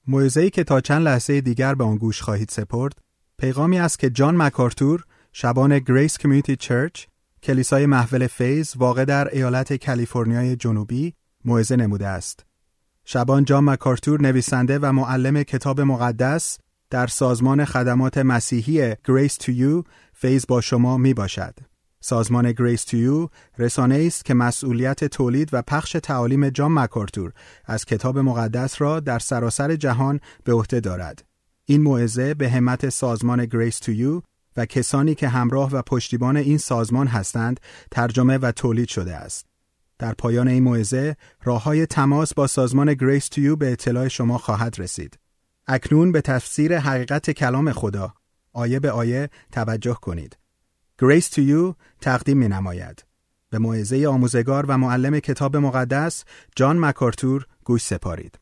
موعظه‌ای که تا چند لحظه دیگر به آن گوش خواهید سپرد، پیغامی است که جان مکارتور، شبان گریس کمیونیتی چرچ، کلیسای محول فیض واقع در ایالت کالیفرنیای جنوبی، موعظه نموده است. شبان جان مکارتور نویسنده و معلم کتاب مقدس در سازمان خدمات مسیحی Grace to You فیض با شما می باشد. سازمان Grace to You رسانه‌ای است که مسئولیت تولید و پخش تعالیم جان مکارتور از کتاب مقدس را در سراسر جهان به عهده دارد. این موعظه به همت سازمان Grace to You و کسانی که همراه و پشتیبان این سازمان هستند ترجمه و تولید شده است. در پایان این موعظه راه‌های تماس با سازمان Grace to You به اطلاع شما خواهد رسید. اکنون به تفسیر حقیقت کلام خدا آیه به آیه توجه کنید. Grace to You تقدیم می‌نماید. به موعظه آموزگار و معلم کتاب مقدس جان مکارتور گوش سپارید.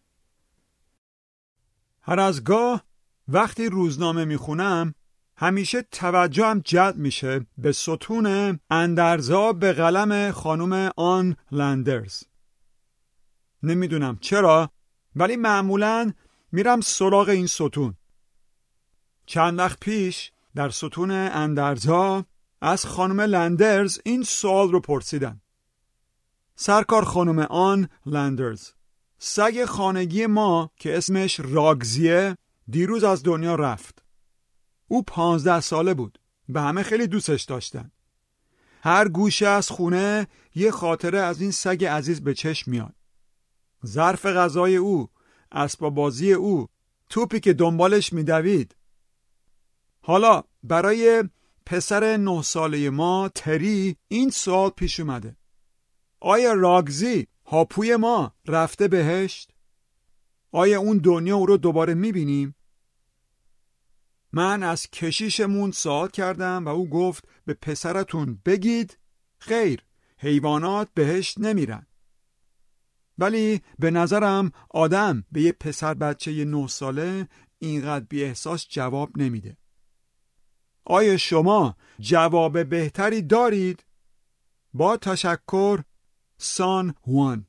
هر از گاه وقتی روزنامه میخونم همیشه توجهم جلب میشه به ستون اندرزا به قلم خانم آن لندرز. نمیدونم چرا، ولی معمولاً میرم سراغ این ستون. چند وقت پیش در ستون اندرزا از خانم لندرز این سوال رو پرسیدم: سرکار خانم آن لندرز، سگ خانگی ما که اسمش راگزیه دیروز از دنیا رفت. او 15 ساله بود و همه خیلی دوستش داشتن. هر گوشه از خونه یه خاطره از این سگ عزیز به چشم میاد. ظرف غذای او، اسباب بازی او، توپی که دنبالش میدوید. حالا برای پسر 9 ساله ما تری این سوال پیش اومده: آیا راگزی هاپوی ما رفته بهشت؟ آیا اون دنیا او رو دوباره میبینیم؟ من از کشیشمون سوال کردم و او گفت به پسرتون بگید خیر، حیوانات بهشت نمیرن. ولی به نظرم آدم به یه پسر بچه 9 ساله اینقدر بی احساس جواب نمیده. آیا شما جواب بهتری دارید؟ با تشکر، سان هوان.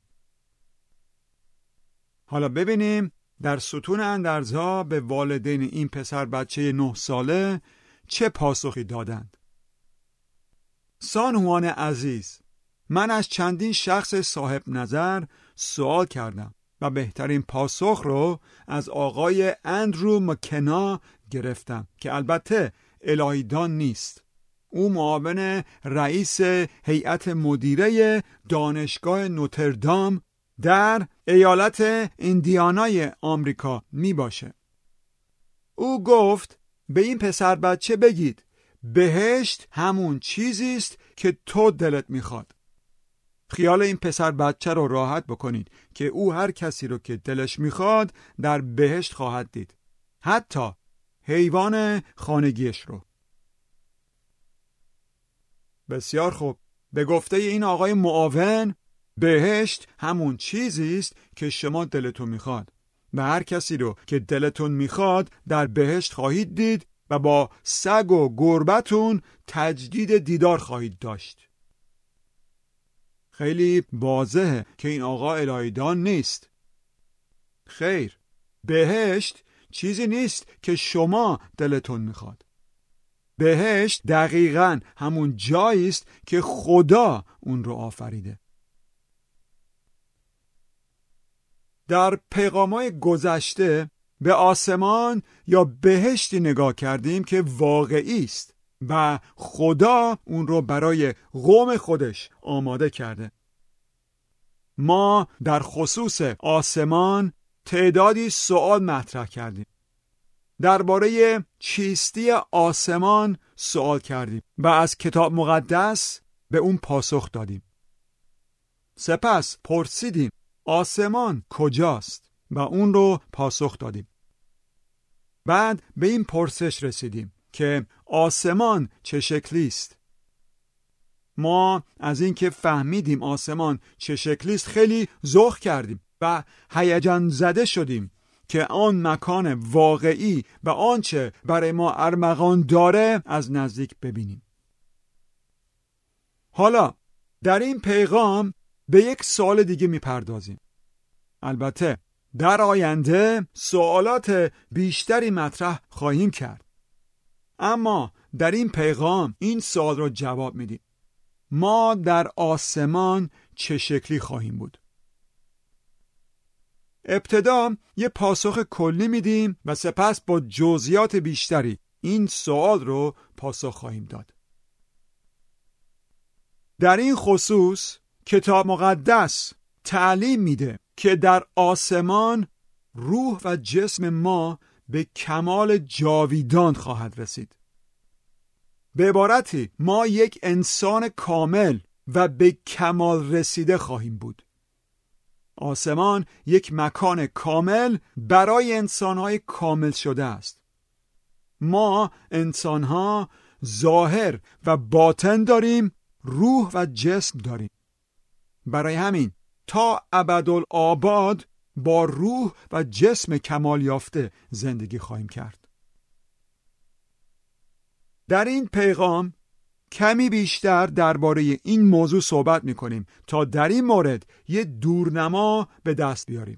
حالا ببینیم در ستون اندرزها به والدین این پسر بچه 9 ساله چه پاسخی دادند. سان هوان عزیز، من از چندین شخص صاحب نظر سوال کردم و بهترین پاسخ رو از آقای اندرو مکنا گرفتم که البته الهیدان نیست. او معاون رئیس هیئت مدیره دانشگاه نوتردام در ایالت ایندیانای آمریکا می باشه. او گفت به این پسر بچه بگید بهشت همون چیزی است که تو دلت میخواد. خیال این پسر بچه رو راحت بکنید که او هر کسی رو که دلش میخواد در بهشت خواهد دید، حتی حیوان خانگیش رو. بسیار خوب. به گفته این آقای معاون، بهشت همون چیزی است که شما دلتون میخواد و هر کسی رو که دلتون میخواد در بهشت خواهید دید و با سگ و گربتون تجدید دیدار خواهید داشت. خیلی واضحه که این آقا الهیدان نیست. خیر، بهشت چیزی نیست که شما دلتون میخواد. بهشت دقیقاً همون جایی است که خدا اون رو آفریده. در پیغام‌های گذشته به آسمان یا بهشتی نگاه کردیم که واقعی است و خدا اون رو برای قوم خودش آماده کرده. ما در خصوص آسمان تعدادی سوال مطرح کردیم. درباره چیستی آسمان سوال کردیم و از کتاب مقدس به اون پاسخ دادیم. سپس پرسیدیم آسمان کجاست و اون رو پاسخ دادیم. بعد به این پرسش رسیدیم که آسمان چه شکلی است. ما از این که فهمیدیم آسمان چه شکلی است خیلی ذوق کردیم و هیجان زده شدیم که آن مکان واقعی و آنچه برای ما ارمغان داره از نزدیک ببینیم. حالا در این پیغام به یک سوال دیگه میپردازیم. البته در آینده سوالات بیشتری مطرح خواهیم کرد. اما در این پیغام این سوال رو جواب میدیم: ما در آسمان چه شکلی خواهیم بود؟ ابتدا یه پاسخ کلی میدیم و سپس با جزئیات بیشتری این سوال رو پاسخ خواهیم داد. در این خصوص کتاب مقدس تعلیم میده که در آسمان روح و جسم ما به کمال جاویدان خواهد رسید. به عبارتی ما یک انسان کامل و به کمال رسیده خواهیم بود. آسمان یک مکان کامل برای انسان‌های کامل شده است. ما انسان‌ها ظاهر و باطن داریم، روح و جسم داریم. برای همین تا ابدالآباد با روح و جسم کمال یافته زندگی خواهیم کرد. در این پیغام کمی بیشتر درباره این موضوع صحبت می‌کنیم تا در این مورد یه دورنما به دست بیاریم.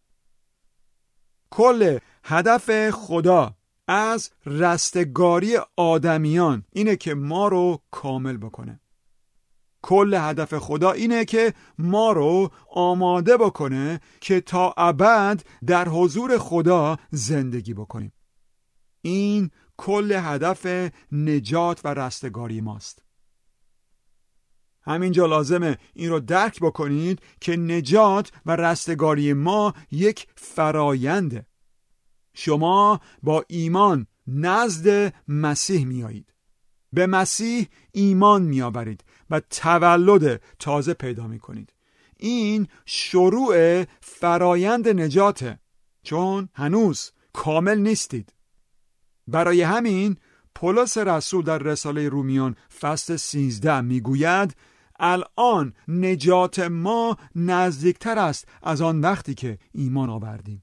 کل هدف خدا از رستگاری آدمیان اینه که ما رو کامل بکنه. کل هدف خدا اینه که ما رو آماده بکنه که تا ابد در حضور خدا زندگی بکنیم. این کل هدف نجات و رستگاری ماست. همینجا لازمه این رو درک بکنید که نجات و رستگاری ما یک فراینده. شما با ایمان نزد مسیح میایید. به مسیح ایمان میآورید و تولد تازه پیدا میکنید. این شروع فرایند نجاته، چون هنوز کامل نیستید. برای همین پولس رسول در رساله رومیان فصل 13 میگوید الان نجات ما نزدیکتر است از آن وقتی که ایمان آوردیم.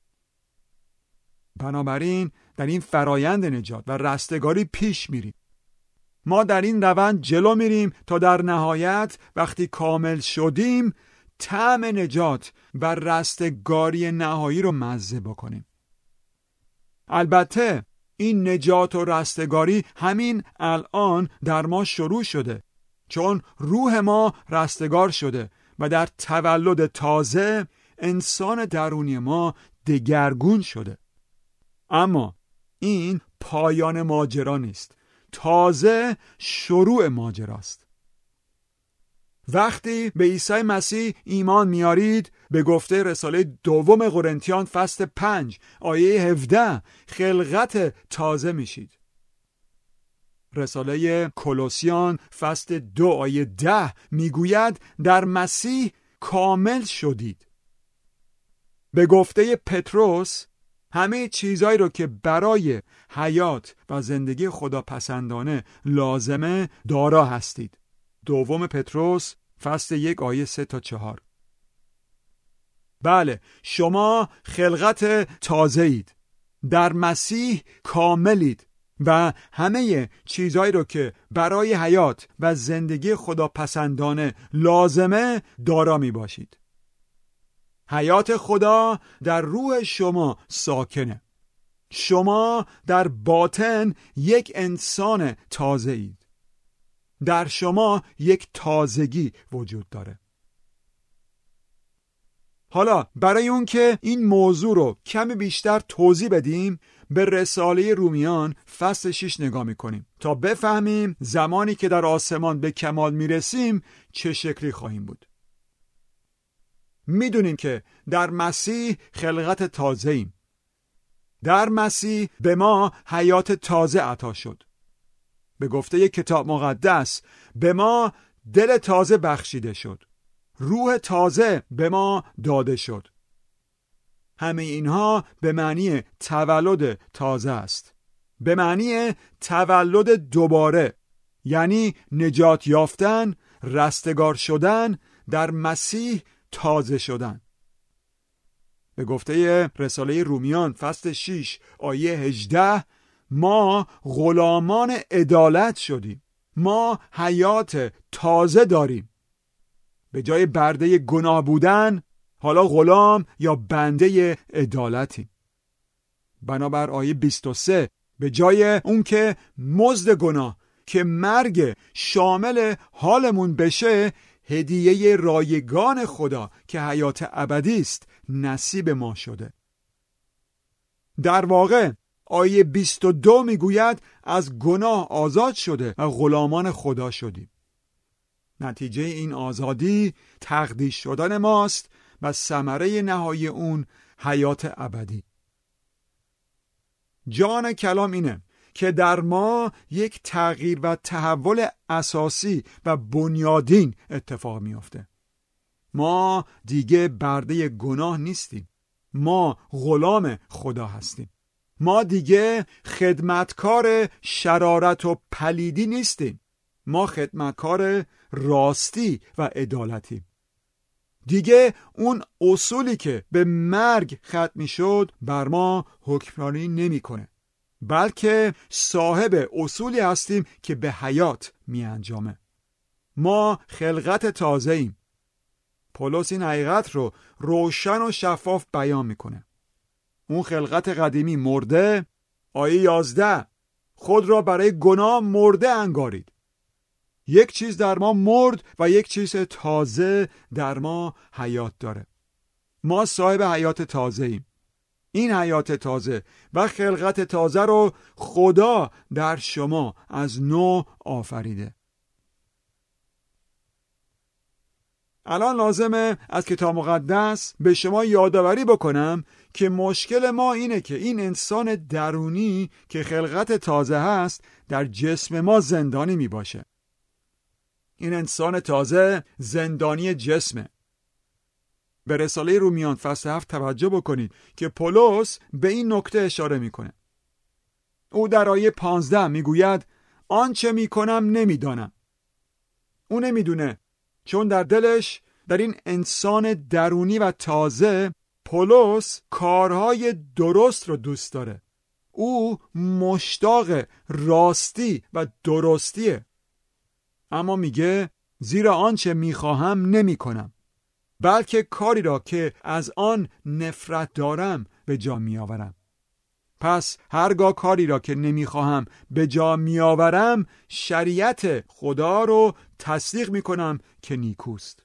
بنابراین در این فرایند نجات و رستگاری پیش میریم. ما در این روند جلو میریم تا در نهایت وقتی کامل شدیم طعم نجات و رستگاری نهایی رو مزه بکنیم. البته این نجات و رستگاری همین الان در ما شروع شده، چون روح ما رستگار شده و در تولد تازه انسان درونی ما دگرگون شده. اما این پایان ماجرا نیست، تازه شروع ماجراست. وقتی به عیسی مسیح ایمان میارید، به گفته رساله دوم قرنتیان فصل 5 آیه 17 خلقت تازه میشید. رساله کولوسیان فصل 2 آیه 10 میگوید در مسیح کامل شدید. به گفته پتروس همه چیزایی رو که برای حیات و زندگی خداپسندانه لازمه دارا هستید. دوم پتروس فصل 1 آیه 3 تا 4. بله، شما خلقت تازه اید، در مسیح کاملید و همه چیزهایی رو که برای حیات و زندگی خداپسندانه لازمه دارا می باشید. حیات خدا در روح شما ساکنه. شما در باطن یک انسان تازه اید. در شما یک تازگی وجود داره. حالا برای اون که این موضوع رو کمی بیشتر توضیح بدیم، به رساله رومیان فصل 6 نگاه میکنیم تا بفهمیم زمانی که در آسمان به کمال میرسیم چه شکلی خواهیم بود. میدونیم که در مسیح خلقت تازه ایم. در مسیح به ما حیات تازه عطا شد. به گفته کتاب مقدس به ما دل تازه بخشیده شد. روح تازه به ما داده شد. همه اینها به معنی تولد تازه است. به معنی تولد دوباره، یعنی نجات یافتن، رستگار شدن، در مسیح تازه شدن. به گفته رساله رومیان فصل 6 آیه 18 ما غلامان عدالت شدیم. ما حیات تازه داریم. به جای برده گناه بودن، حالا غلام یا بنده عدالتیم. بنابر آیه 23 به جای اون که مزد گناه که مرگ شامل حالمون بشه، هدیه رایگان خدا که حیات ابدی است نصیب ما شده. در واقع آیه 22 میگوید از گناه آزاد شده و غلامان خدا شدیم. نتیجه این آزادی تقدیس شدن ماست و ثمره نهایی اون حیات ابدی. جان کلام اینه که در ما یک تغییر و تحول اساسی و بنیادین اتفاق میفته. ما دیگه برده گناه نیستیم. ما غلام خدا هستیم. ما دیگه خدمتکار شرارت و پلیدی نیستیم. ما خدمتکار راستی و عدالتیم. دیگه اون اصولی که به مرگ ختم میشد بر ما حکمرانی نمیکنه، بلکه صاحب اصولی هستیم که به حیات می انجامه. ما خلقت تازه ایم. پولس این حقیقت رو روشن و شفاف بیان میکنه. اون خلقت قدیمی مرده. آیه 11 خود را برای گناه مرده انگارید. یک چیز در ما مرد و یک چیز تازه در ما حیات داره. ما صاحب حیات تازه ایم. این حیات تازه و خلقت تازه رو خدا در شما از نو آفریده. الان لازمه از کتاب مقدس به شما یادآوری بکنم که مشکل ما اینه که این انسان درونی که خلقت تازه هست در جسم ما زندانی می باشه. این انسان تازه زندانی جسمه. به رساله رومیان فصل 7 توجه بکنید که پولس به این نکته اشاره میکنه. او در آیه 15 میگوید آنچه میکنم نمیدانم. او نمیدونه، چون در دلش، در این انسان درونی و تازه، پولس کارهای درست رو دوست داره. او مشتاق راستی و درستیه. اما میگه زیرا آنچه میخواهم نمیکنم، بلکه کاری را که از آن نفرت دارم به جا میآورم. پس هرگاه کاری را که نمیخواهم به جا میآورم، شریعت خدا رو تصدیق میکنم که نیکوست.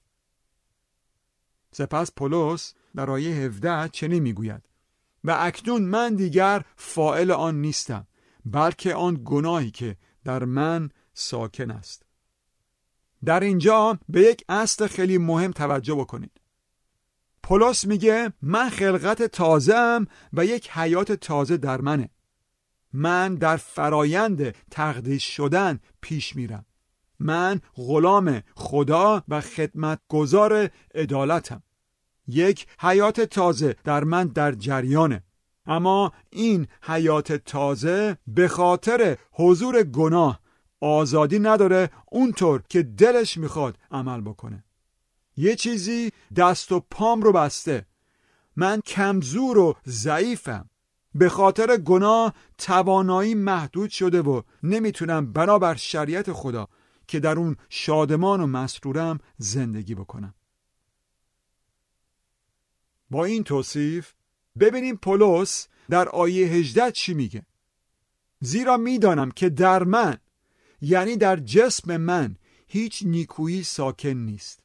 سپس پولس در آیه 17 چنین میگوید و اکنون من دیگر فاعل آن نیستم، بلکه آن گناهی که در من ساکن است. در اینجا به یک اصل خیلی مهم توجه بکنید. پولس میگه من خلقت تازه‌ام و یک حیات تازه در منه. من در فرایند تقدیس شدن پیش میرم. من غلام خدا و خدمتگزار عدالتم. یک حیات تازه در من در جریانه. اما این حیات تازه به خاطر حضور گناه آزادی نداره اونطور که دلش میخواد عمل بکنه. یه چیزی دست و پام رو بسته. من کمزور و ضعیفم. به خاطر گناه توانایی محدود شده و نمیتونم بنابر شریعت خدا که در اون شادمان و مسرورم زندگی بکنم. با این توصیف ببینیم پولس در آیه 18 چی میگه. زیرا میدانم که در من، یعنی در جسم من، هیچ نیکویی ساکن نیست.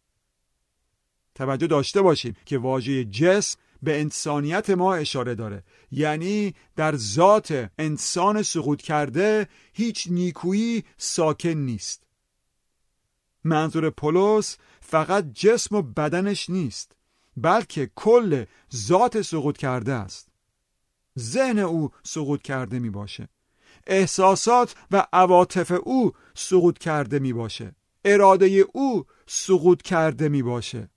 توجه داشته باشیم که واژه جسم به انسانیت ما اشاره داره. یعنی در ذات انسان سقوط کرده هیچ نیکویی ساکن نیست. منظور پولس فقط جسم و بدنش نیست، بلکه کل ذات سقوط کرده است. ذهن او سقوط کرده می باشه. احساسات و عواطف او سقوط کرده می باشه. اراده او سقوط کرده می باشه.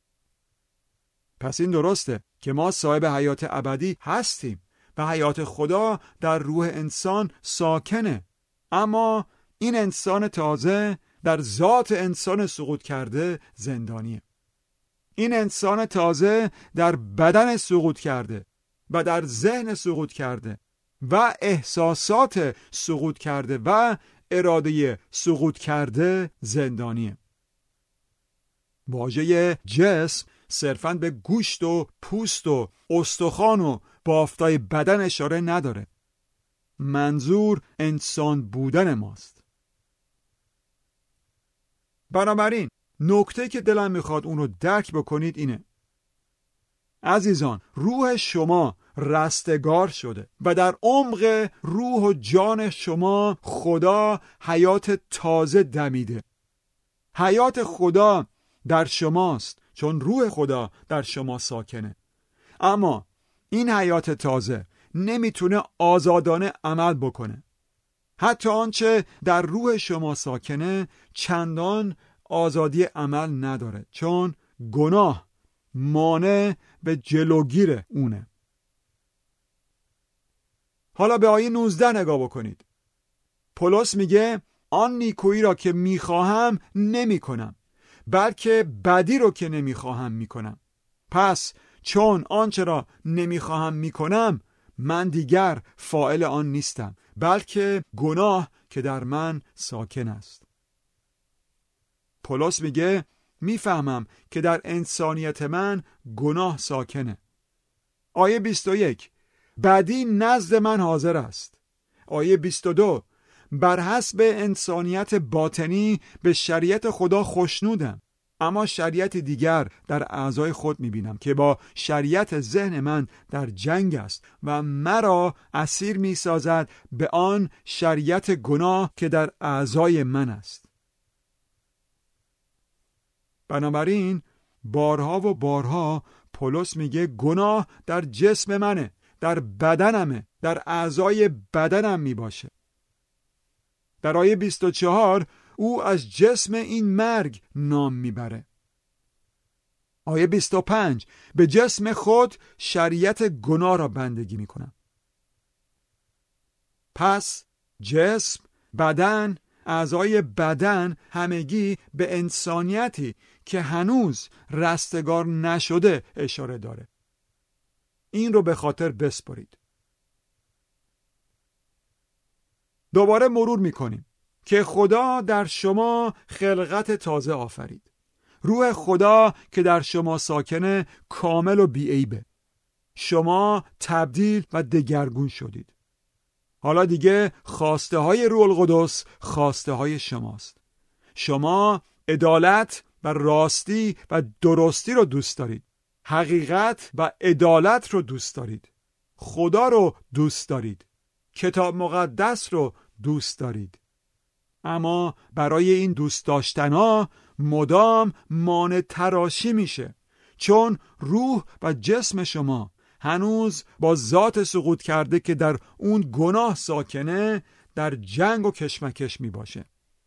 پس این درسته که ما صاحب حیات ابدی هستیم و حیات خدا در روح انسان ساکنه. اما این انسان تازه در ذات انسان سقوط کرده زندانیه. این انسان تازه در بدن سقوط کرده و در ذهن سقوط کرده و احساسات سقوط کرده و اراده سقوط کرده زندانیه. واژه جسم صرفاً به گوشت و پوست و استخوان و بافتای بدن اشاره نداره. منظور انسان بودن ماست. بنابراین نکته که دلم میخواد اون رو درک بکنید اینه: عزیزان، روح شما رستگار شده و در عمق روح و جان شما خدا حیات تازه دمیده. حیات خدا در شماست چون روح خدا در شما ساکنه. اما این حیات تازه نمیتونه آزادانه عمل بکنه. حتی آنچه در روح شما ساکنه چندان آزادی عمل نداره، چون گناه مانع به جلوگیر اونه. حالا به آیه 19 نگاه بکنید. پولس میگه آن نیکویی را که میخواهم نمی کنم، بلکه بدی رو که نمیخواهم میکنم. پس چون آنچه را نمیخواهم میکنم، من دیگر فاعل آن نیستم، بلکه گناه که در من ساکن است. پولس میگه میفهمم که در انسانیت من گناه ساکنه. آیه 21 بدی نزد من حاضر است. آیه 22 بر حسب انسانیت باطنی به شریعت خدا خوشنودم، اما شریعت دیگر در اعضای خود میبینم که با شریعت ذهن من در جنگ است و مرا اسیر میسازد به آن شریعت گناه که در اعضای من است. بنابراین بارها و بارها پولس میگه گناه در جسم منه، در بدنمه، در اعضای بدنم میباشه. در آیه 24 او از جسم این مرگ نام میبره. آیه 25 به جسم خود شریعت گناه را بندگی میکنم. پس جسم، بدن، اعضای بدن همگی به انسانیتی که هنوز رستگار نشده اشاره داره. این رو به خاطر بسپارید. دوباره مرور میکنیم که خدا در شما خلقت تازه آفرید. روح خدا که در شما ساکنه کامل و بیعیبه. شما تبدیل و دگرگون شدید. حالا دیگه خواسته های روح القدس خواسته های شماست. شما عدالت و راستی و درستی رو دوست دارید. حقیقت و عدالت رو دوست دارید. خدا رو دوست دارید. کتاب مقدس رو دوست دارید. اما برای این دوست داشتنها مدام مانع تراشی میشه، چون روح و جسم شما هنوز با ذات سقوط کرده که در اون گناه ساکنه در جنگ و کشمکش می باشه.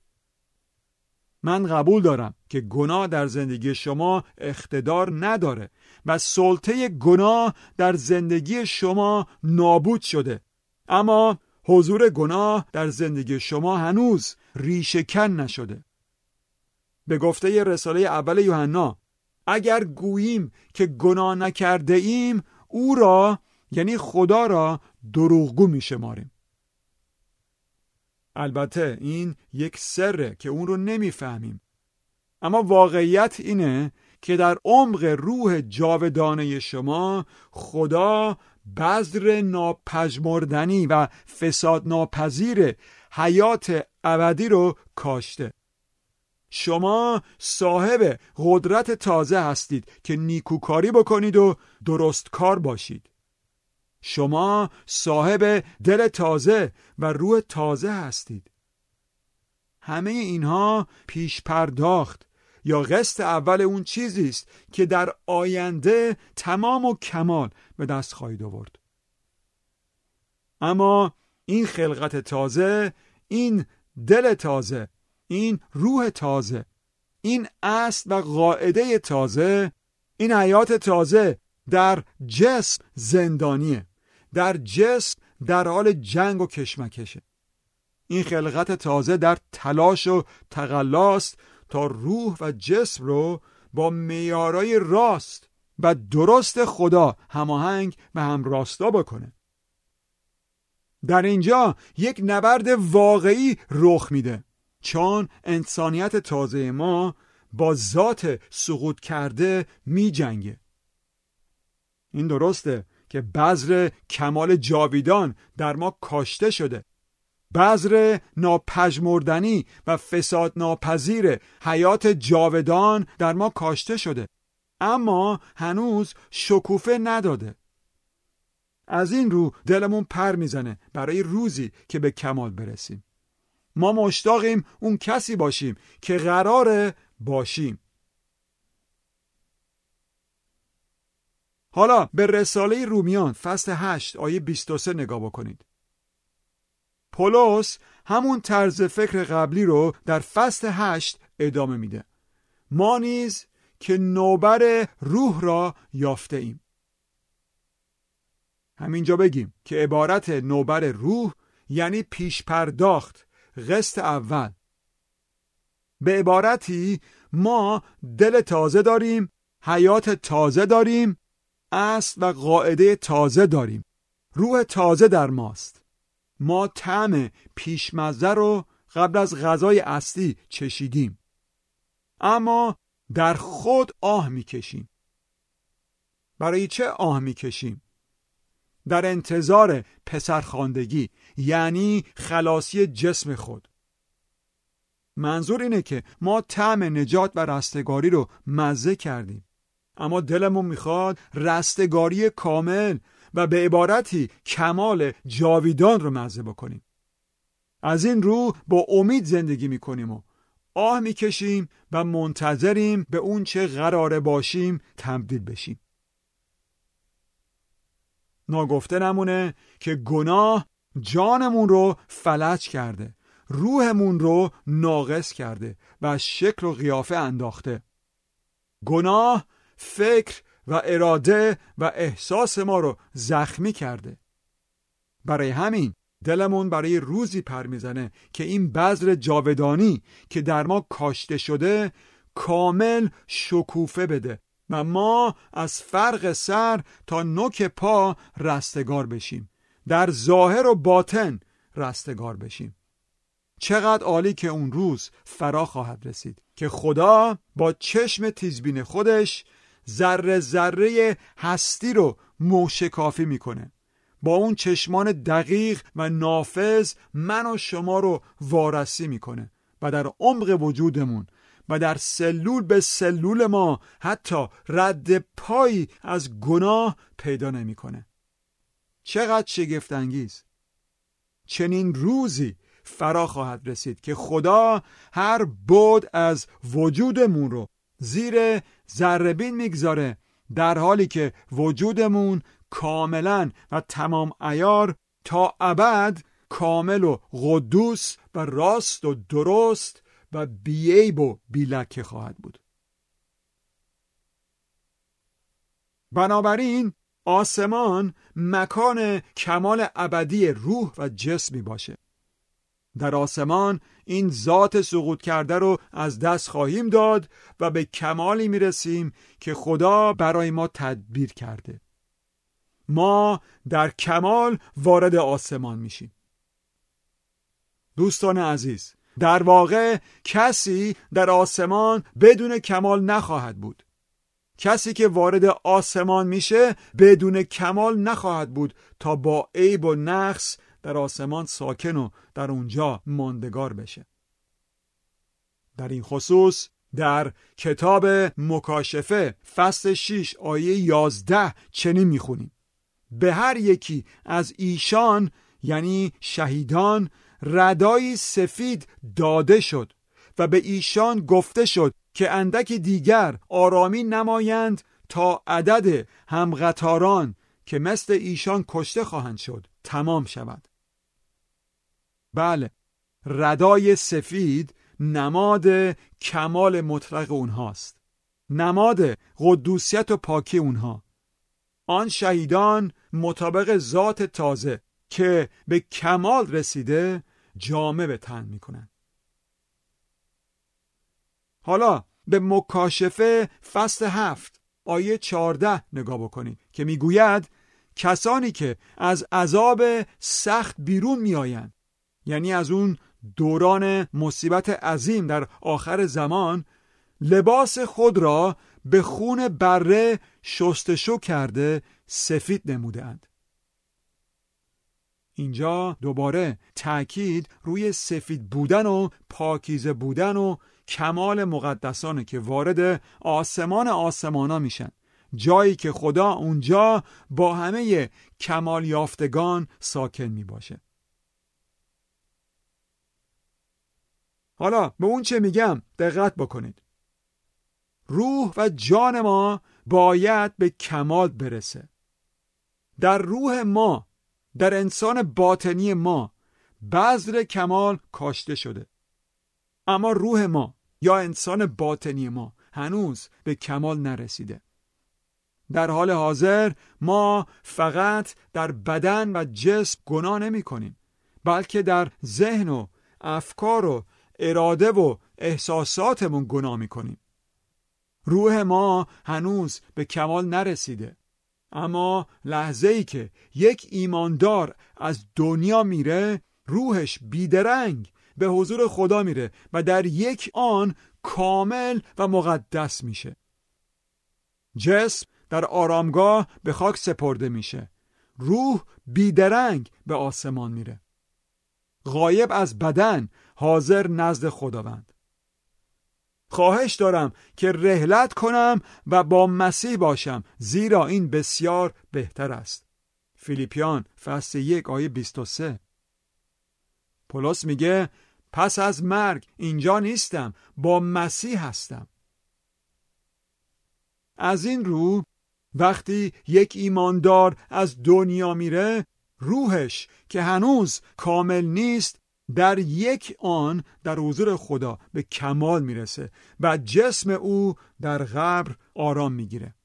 من قبول دارم که گناه در زندگی شما اقتدار نداره و سلطه گناه در زندگی شما نابود شده، اما حضور گناه در زندگی شما هنوز ریشه‌کن نشده. به گفته رساله اول یوحنا اگر گوییم که گناه نکرده ایم، او را یعنی خدا را دروغگو می‌شماریم. البته این یک سره که اون رو نمیفهمیم، اما واقعیت اینه که در عمق روح جاودانه شما خدا بذر ناپژمردنی و فساد ناپذیر حیات ابدی رو کاشته. شما صاحب قدرت تازه هستید که نیکوکاری بکنید و درست کار باشید. شما صاحب دل تازه و روح تازه هستید. همه اینها پیش پرداخت یا قسط اول اون چیزی است که در آینده تمام و کمال به دست خواهید آورد. اما این خلقت تازه، این دل تازه، این روح تازه، این اصل و قاعده تازه، این حیات تازه در جسم زندانیه، در جسم در حال جنگ و کشمکشه. این خلقت تازه در تلاش و تقلاست تا روح و جسم رو با معیارهای راست و درست خدا هماهنگ و همراستا بکنه. در اینجا یک نبرد واقعی رخ میده، چون انسانیت تازه ما با ذات سقوط کرده می جنگه. این درسته که بذر کمال جاویدان در ما کاشته شده. بذر ناپژمردنی و فساد ناپذیر حیات جاودان در ما کاشته شده، اما هنوز شکوفه نداده. از این رو دلمون پر میزنه برای روزی که به کمال برسیم. ما مشتاقیم اون کسی باشیم که قراره باشیم. حالا به رساله رومیان فصل 8 آیه 23 نگاه بکنید. پولس همون طرز فکر قبلی رو در فصل 8 ادامه میده. ما نیز که نوبر روح را یافته ایم. همینجا بگیم که عبارت نوبر روح یعنی پیش پرداخت، قسط اول. به عبارتی ما دل تازه داریم، حیات تازه داریم، اصل و قاعده تازه داریم، روح تازه در ماست. ما طعم پیشمزه رو قبل از غذای اصلی چشیدیم، اما در خود آه میکشیم. برای چه آه میکشیم؟ در انتظار پسرخواندگی، یعنی خلاصی جسم خود. منظور اینه که ما طعم نجات و رستگاری رو مزه کردیم، اما دلمون میخواد رستگاری کامل و به عبارتی کمال جاویدان رو مزه بکنیم. از این رو با امید زندگی میکنیم و آه میکشیم و منتظریم به اون چه قراره باشیم تبدیل بشیم. ناگفته نمونه که گناه جانمون رو فلج کرده، روحمون رو ناقص کرده و شکل و قیافه انداخته. گناه فکر و اراده و احساس ما رو زخمی کرده. برای همین دلمون برای روزی پر میزنه که این بذر جاودانی که در ما کاشته شده کامل شکوفه بده و ما از فرق سر تا نوک پا رستگار بشیم، در ظاهر و باطن رستگار بشیم. چقدر عالی که اون روز فرا خواهد رسید که خدا با چشم تیزبین خودش ذره ذره هستی رو موشکافی میکنه. با اون چشمان دقیق و نافذ من و شما رو وارسی میکنه و در عمق وجودمون و در سلول به سلول ما حتی رد پایی از گناه پیدا نمیکنه. چقدر شگفت انگیز! چنین روزی فرا خواهد رسید که خدا هر بعد از وجودمون رو زیر ذره‌بین میگذاره، در حالی که وجودمون کاملا و تمام عیار تا ابد کامل و قدوس و راست و درست و بیعیب و بی‌لکه خواهد بود. بنابراین آسمان مکان کمال ابدی روح و جسمی باشه. در آسمان این ذات سقوط کرده رو از دست خواهیم داد و به کمالی میرسیم که خدا برای ما تدبیر کرده. ما در کمال وارد آسمان میشیم. دوستان عزیز، در واقع کسی در آسمان بدون کمال نخواهد بود. کسی که وارد آسمان میشه بدون کمال نخواهد بود تا با عیب و نقص در آسمان ساکن و در اونجا ماندگار بشه. در این خصوص در کتاب مکاشفه فصل 6 آیه 11 چنین میخونیم: به هر یکی از ایشان، یعنی شهیدان، ردایی سفید داده شد و به ایشان گفته شد که اندکی دیگر آرامی نمایند تا عدد همقطاران که مثل ایشان کشته خواهند شد تمام شود. بله، ردای سفید نماد کمال مطلق اونهاست، نماد قدوسیت و پاکی اونها. آن شهیدان مطابق ذات تازه که به کمال رسیده جامه به تن میکنن. حالا به مکاشفه فصل 7 آیه 14 نگاه بکنید که میگوید کسانی که از عذاب سخت بیرون میآیند، یعنی از اون دوران مصیبت عظیم در آخر زمان، لباس خود را به خون بره شستشو کرده سفید نمودند. اینجا دوباره تأکید روی سفید بودن و پاکیزه بودن و کمال مقدسانه که وارد آسمان آسمانا میشن، جایی که خدا اونجا با همه کمال یافتگان ساکن می باشه. حالا به اون چه میگم دقت بکنید. روح و جان ما باید به کمال برسه. در روح ما، در انسان باطنی ما بذر کمال کاشته شده، اما روح ما یا انسان باطنی ما هنوز به کمال نرسیده. در حال حاضر ما فقط در بدن و جسم گناه نمی کنیم، بلکه در ذهن و افکار و اراده و احساساتمون گناه می کنیم. روح ما هنوز به کمال نرسیده، اما لحظه‌ای که یک ایماندار از دنیا میره، روحش بیدرنگ به حضور خدا میره و در یک آن کامل و مقدس میشه. جسم در آرامگاه به خاک سپرده میشه، روح بیدرنگ به آسمان میره، غایب از بدن، حاضر نزد خداوند. خواهش دارم که رحلت کنم و با مسیح باشم، زیرا این بسیار بهتر است. فیلیپیان فصل 1 آیه 23. پولس میگه پس از مرگ اینجا نیستم، با مسیح هستم. از این رو وقتی یک ایماندار از دنیا میره، روحش که هنوز کامل نیست در یک آن در حضور خدا به کمال میرسه و جسم او در قبر آرام میگیره.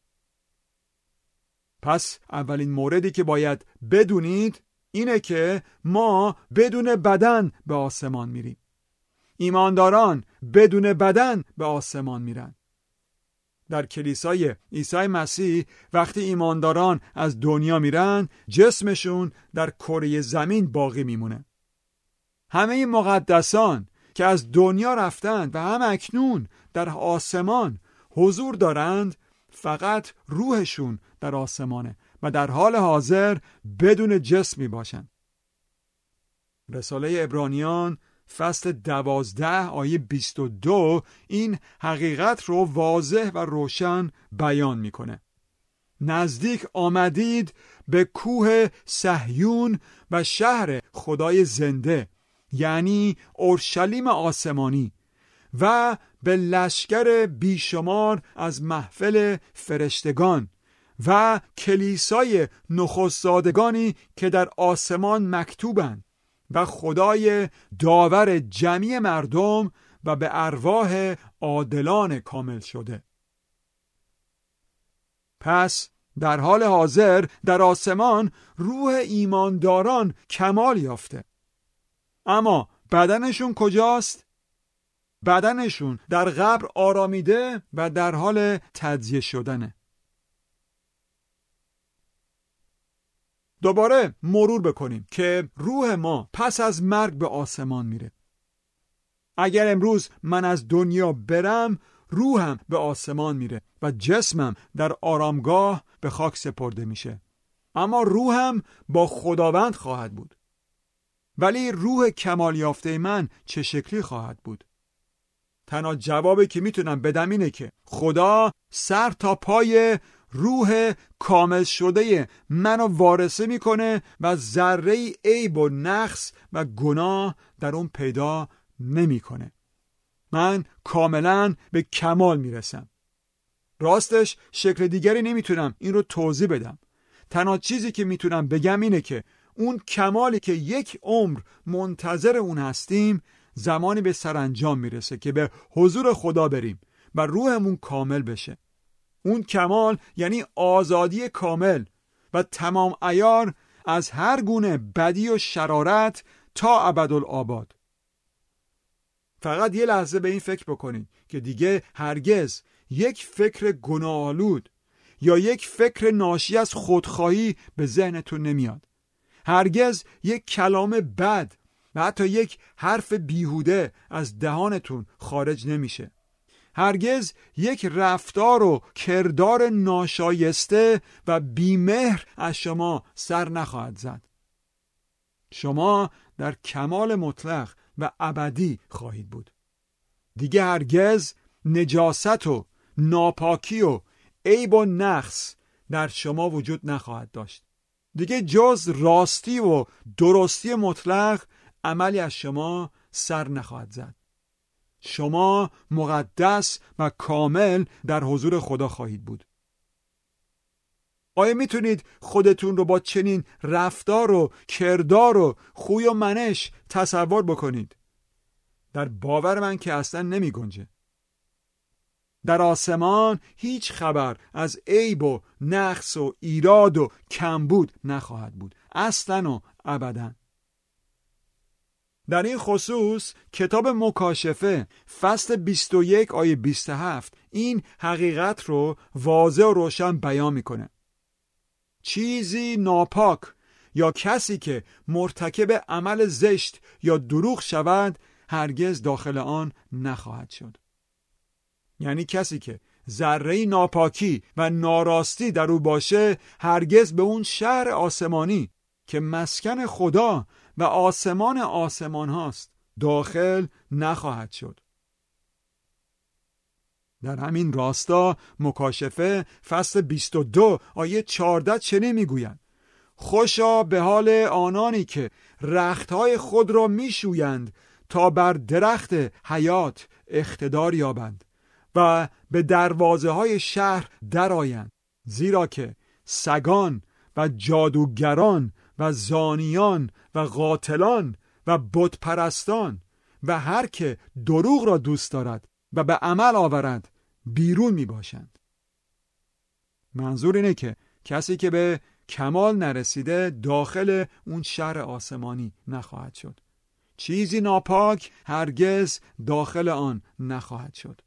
پس اولین موردی که باید بدونید اینه که ما بدون بدن به آسمان میریم. ایمانداران بدون بدن به آسمان میرن. در کلیسای عیسی مسیح وقتی ایمانداران از دنیا میرن، جسمشون در کره زمین باقی میمونه. همه مقدسان که از دنیا رفتند و هم اکنون در آسمان حضور دارند، فقط روحشون در آسمانه و در حال حاضر بدون جسمی باشند. رساله عبرانیان فصل 12 آیه 22 این حقیقت رو واضح و روشن بیان میکنه. نزدیک آمدید به کوه صهیون و شهر خدای زنده، یعنی اورشلیم آسمانی، و به لشکر بیشمار از محفل فرشتگان و کلیسای نخستزادگانی که در آسمان مکتوبند و خدای داور جمعی مردم و به ارواح عادلان کامل شده. پس در حال حاضر در آسمان روح ایمانداران کمال یافته، اما بدنشون کجاست؟ بدنشون در قبر آرامیده و در حال تجزیه شدنه. دوباره مرور بکنیم که روح ما پس از مرگ به آسمان میره. اگر امروز من از دنیا برم، روحم به آسمان میره و جسمم در آرامگاه به خاک سپرده میشه، اما روحم با خداوند خواهد بود. ولی روح کمال یافته من چه شکلی خواهد بود؟ تنها جوابی که میتونم بدم اینه که خدا سر تا پای روح کامل شده منو وارثه میکنه و ذره عیب و نقص و گناه در اون پیدا نمیکنه. من کاملا به کمال میرسم. راستش شکل دیگری نمیتونم این رو توضیح بدم. تنها چیزی که میتونم بگم اینه که اون کمالی که یک عمر منتظر اون هستیم، زمانی به سرانجام میرسه که به حضور خدا بریم و روحمون کامل بشه. اون کمال یعنی آزادی کامل و تمام عیار از هر گونه بدی و شرارت تا ابدالآباد. فقط یه لحظه به این فکر بکنید که دیگه هرگز یک فکر گناه‌آلود یا یک فکر ناشی از خودخواهی به ذهنتون نمیاد. هرگز یک کلام بد و حتی یک حرف بیهوده از دهانتون خارج نمیشه. هرگز یک رفتار و کردار ناشایسته و بیمهر از شما سر نخواهد زد. شما در کمال مطلق و ابدی خواهید بود. دیگه هرگز نجاست و ناپاکی و عیب و نقص در شما وجود نخواهد داشت. دیگه جز راستی و درستی مطلق عملی از شما سر نخواهد زد. شما مقدس و کامل در حضور خدا خواهید بود. آیا میتونید خودتون رو با چنین رفتار و کردار و خوی و منش تصور بکنید؟ در باور من که اصلا نمی گنجه. در آسمان هیچ خبر از عیب و نقص و ایراد و کمبود نخواهد بود، اصلا و ابدا. در این خصوص کتاب مکاشفه فصل 21 آیه 27 این حقیقت رو واضح و روشن بیان میکنه. چیزی ناپاک یا کسی که مرتکب عمل زشت یا دروغ شود هرگز داخل آن نخواهد شد. یعنی کسی که ذره ناپاکی و ناراستی در او باشه هرگز به اون شهر آسمانی که مسکن خدا و آسمان آسمان هاست داخل نخواهد شد. در همین راستا مکاشفه فصل 22 آیه 14 چنین میگوید: خوشا به حال آنانی که رختهای خود را میشویند تا بر درخت حیات اقتدار یابند و به دروازه های شهر درآیند، زیرا که سگان و جادوگران و زانیان و قاتلان و بت پرستان و هر که دروغ را دوست دارد و به عمل آورد بیرون می باشند. منظور اینه که کسی که به کمال نرسیده داخل اون شهر آسمانی نخواهد شد. چیزی ناپاک هرگز داخل آن نخواهد شد.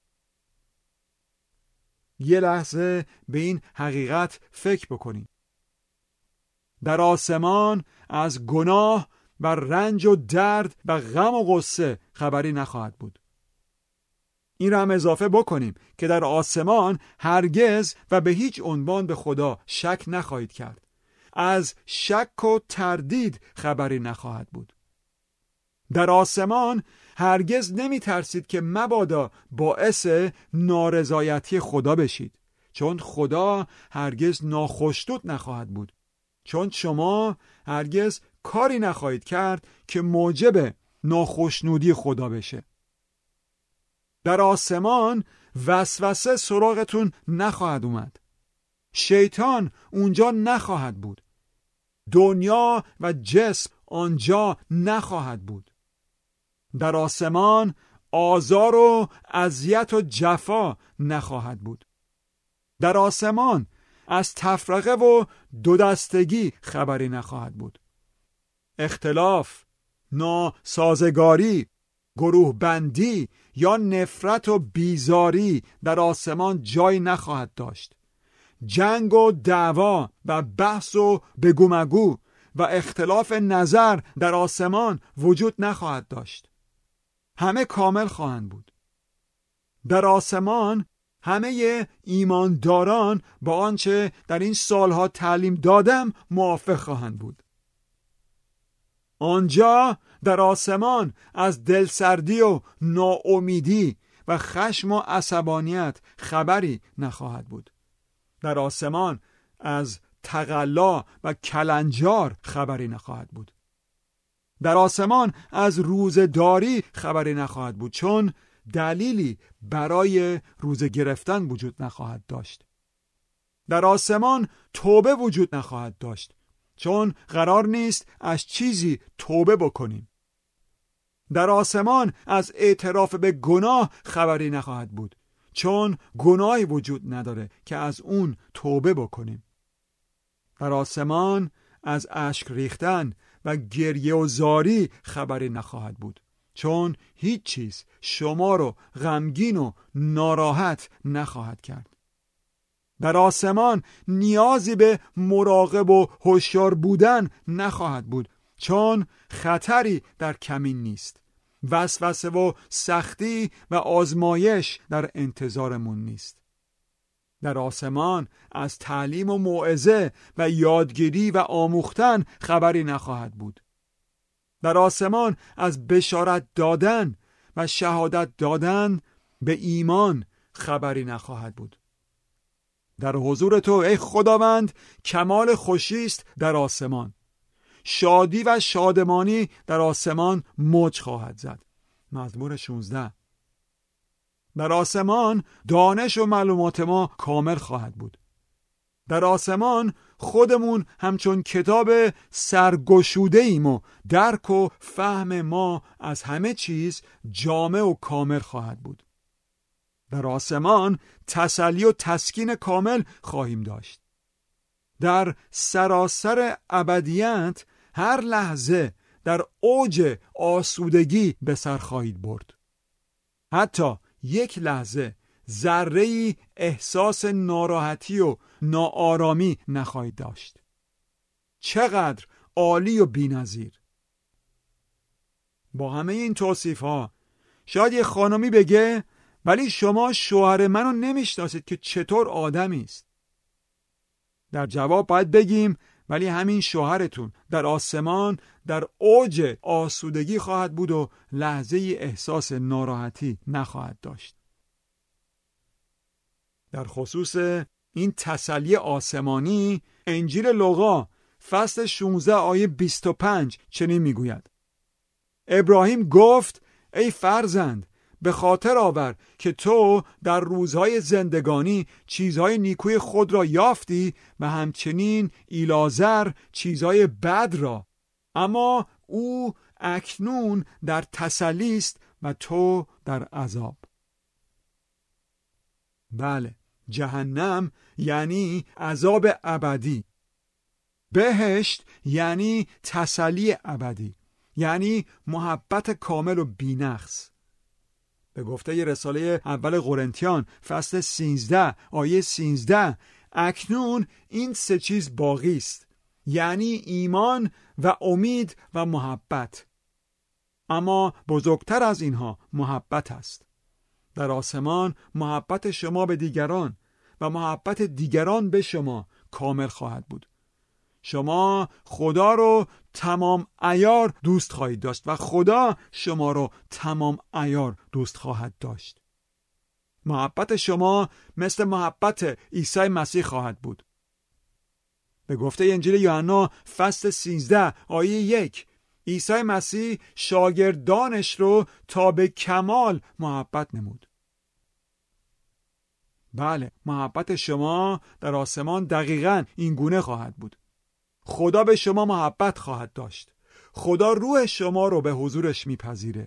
یه لحظه به این حقیقت فکر بکنید. در آسمان از گناه و رنج و درد و غم و غصه خبری نخواهد بود. این را هم اضافه بکنیم که در آسمان هرگز و به هیچ عنوان به خدا شک نخواهید کرد. از شک و تردید خبری نخواهد بود. در آسمان هرگز نمی ترسید که مبادا باعث نارضایتی خدا بشید، چون خدا هرگز ناخوشنود نخواهد بود، چون شما هرگز کاری نخواهید کرد که موجب ناخوشنودی خدا بشه. در آسمان وسوسه سراغتون نخواهد اومد. شیطان اونجا نخواهد بود. دنیا و جسم آنجا نخواهد بود. در آسمان آزار و اذیت و جفا نخواهد بود. در آسمان از تفرقه و دودستگی خبری نخواهد بود. اختلاف، ناسازگاری، گروه بندی یا نفرت و بیزاری در آسمان جای نخواهد داشت. جنگ و دعوا و بحث و بگومگو و اختلاف نظر در آسمان وجود نخواهد داشت. همه کامل خواهند بود. در آسمان همه ایمانداران با آنچه در این سالها تعلیم دادم موافق خواهند بود. آنجا در آسمان از دلسردی و ناامیدی و خشم و عصبانیت خبری نخواهد بود. در آسمان از تقلا و کلنجار خبری نخواهد بود. در آسمان از روزه‌داری خبری نخواهد بود، چون دلیلی برای روزه گرفتن وجود نخواهد داشت. در آسمان توبه وجود نخواهد داشت، چون قرار نیست از چیزی توبه بکنیم. در آسمان از اعتراف به گناه خبری نخواهد بود، چون گناهی وجود نداره که از اون توبه بکنیم. در آسمان از اشک ریختن و گریه و زاری خبری نخواهد بود، چون هیچ چیز شما رو غمگین و ناراحت نخواهد کرد. در آسمان نیازی به مراقب و هوشیار بودن نخواهد بود، چون خطری در کمین نیست. وسوسه و سختی و آزمایش در انتظارمون نیست. در آسمان از تعلیم و موعظه و یادگیری و آموختن خبری نخواهد بود. در آسمان از بشارت دادن و شهادت دادن به ایمان خبری نخواهد بود. در حضور تو ای خداوند کمال خوشی است در آسمان. شادی و شادمانی در آسمان موج خواهد زد. مزمور 16. در آسمان دانش و معلومات ما کامل خواهد بود. در آسمان خودمون همچون کتاب سرگشوده ایم و درک و فهم ما از همه چیز جامع و کامل خواهد بود. در آسمان تسلی و تسکین کامل خواهیم داشت. در سراسر ابدیت هر لحظه در اوج آسودگی به سر خواهید برد. حتی یک لحظه ذره‌ای احساس ناراحتی و ناآرامی نخواهید داشت. چقدر عالی و بی‌نظیر! با همه این توصیف‌ها شاید یه خانمی بگه ولی شما شوهر منو نمیشناسید که چطور آدمی است. در جواب باید بگیم ولی همین شوهرتون در آسمان در اوج آسودگی خواهد بود و لحظه احساس ناراحتی نخواهد داشت. در خصوص این تسلی آسمانی انجیل لوقا فصل 16 آیه 25 چنین میگوید: ابراهیم گفت ای فرزند به خاطر آور که تو در روزهای زندگانی چیزهای نیکوی خود را یافتی و همچنین ایلازر چیزهای بد را، اما او اکنون در تسلی است و تو در عذاب. بله، جهنم یعنی عذاب ابدی. بهشت یعنی تسلی ابدی، یعنی محبت کامل و بی‌نقص. به گفته رساله اول قرنتیان فصل 13 آیه 13 اکنون این سه چیز باقی است، یعنی ایمان و امید و محبت. اما بزرگتر از اینها محبت است. در آسمان محبت شما به دیگران و محبت دیگران به شما کامل خواهد بود. شما خدا رو تمام عیار دوست خواهید داشت و خدا شما رو تمام عیار دوست خواهد داشت. محبت شما مثل محبت عیسی مسیح خواهد بود. به گفته انجیل یوحنا فصل 13 آیه 1 عیسی مسیح شاگردانش رو تا به کمال محبت نمود. بله، محبت شما در آسمان دقیقاً این گونه خواهد بود. خدا به شما محبت خواهد داشت. خدا روح شما رو به حضورش میپذیره.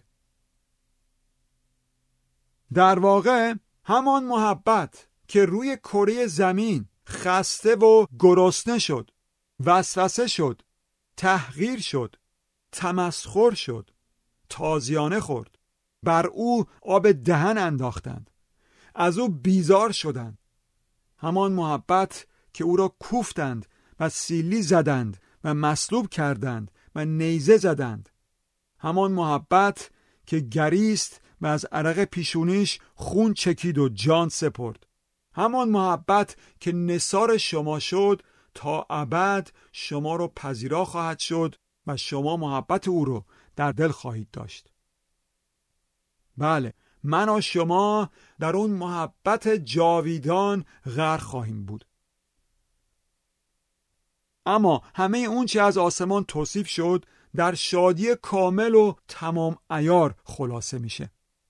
در واقع همان محبت که روی کره زمین خسته و گرسنه شد، وسوسه شد، تحقیر شد، تمسخر شد، تازیانه خورد، بر او آب دهن انداختند، از او بیزار شدند. همان محبت که او را کوفتند و سیلی زدند و مصلوب کردند و نیزه زدند. همان محبت که گریست و از عرق پیشونیش خون چکید و جان سپرد. همان محبت که نثار شما شد تا ابد شما رو پذیرا خواهد شد و شما محبت او رو در دل خواهید داشت. بله، من و شما در اون محبت جاویدان غرق خواهیم بود. اما همه اون چه از آسمان توصیف شد در شادی کامل و تمام عیار خلاصه میشه.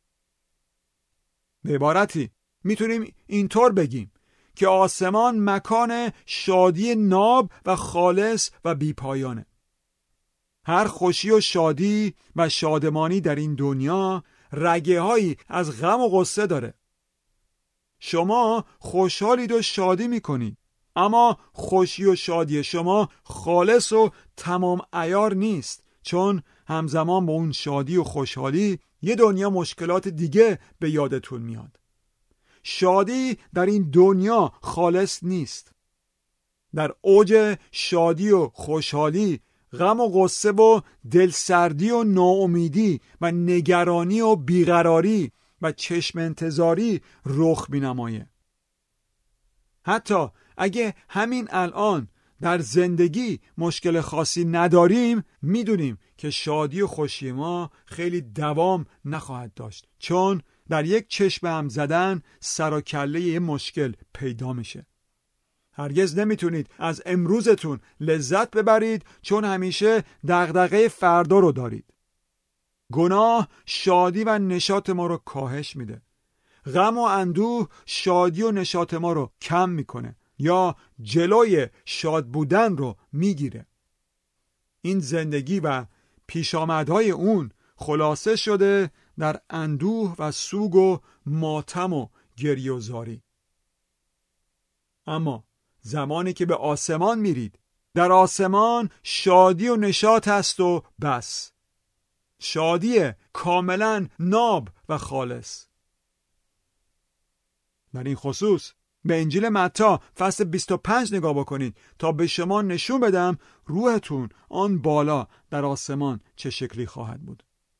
به عبارتی میتونیم اینطور بگیم که آسمان مکان شادی ناب و خالص و بیپایانه. هر خوشی و شادی و شادمانی در این دنیا رگه هایی از غم و غصه داره. شما خوشحالید و شادی میکنید، اما خوشی و شادی شما خالص و تمام عیار نیست، چون همزمان با اون شادی و خوشحالی یه دنیا مشکلات دیگه به یادتون میاد. شادی در این دنیا خالص نیست. در اوج شادی و خوشحالی غم و غصه و دلسردی و ناامیدی و نگرانی و بیقراری و چشم انتظاری رخ بی‌نمایه. حتی اگه همین الان در زندگی مشکل خاصی نداریم، میدونیم که شادی و خوشی ما خیلی دوام نخواهد داشت، چون در یک چشم هم زدن سر و کله یه مشکل پیدا میشه. هرگز نمیتونید از امروزتون لذت ببرید، چون همیشه دغدغه فردا رو دارید. گناه شادی و نشاط ما رو کاهش میده. غم و اندوه شادی و نشاط ما رو کم میکنه یا جلوی شاد بودن رو میگیره. این زندگی و پیشامدهای اون خلاصه شده در اندوه و سوگ و ماتم و گریه و زاری. اما زمانی که به آسمان میرید، در آسمان شادی و نشاط هست و بس. شادی کاملا ناب و خالص. در این خصوص به انجیل متی فصل 25 نگاه بکنید تا به شما نشون بدم روحتون آن بالا در آسمان چه شکلی خواهد بود.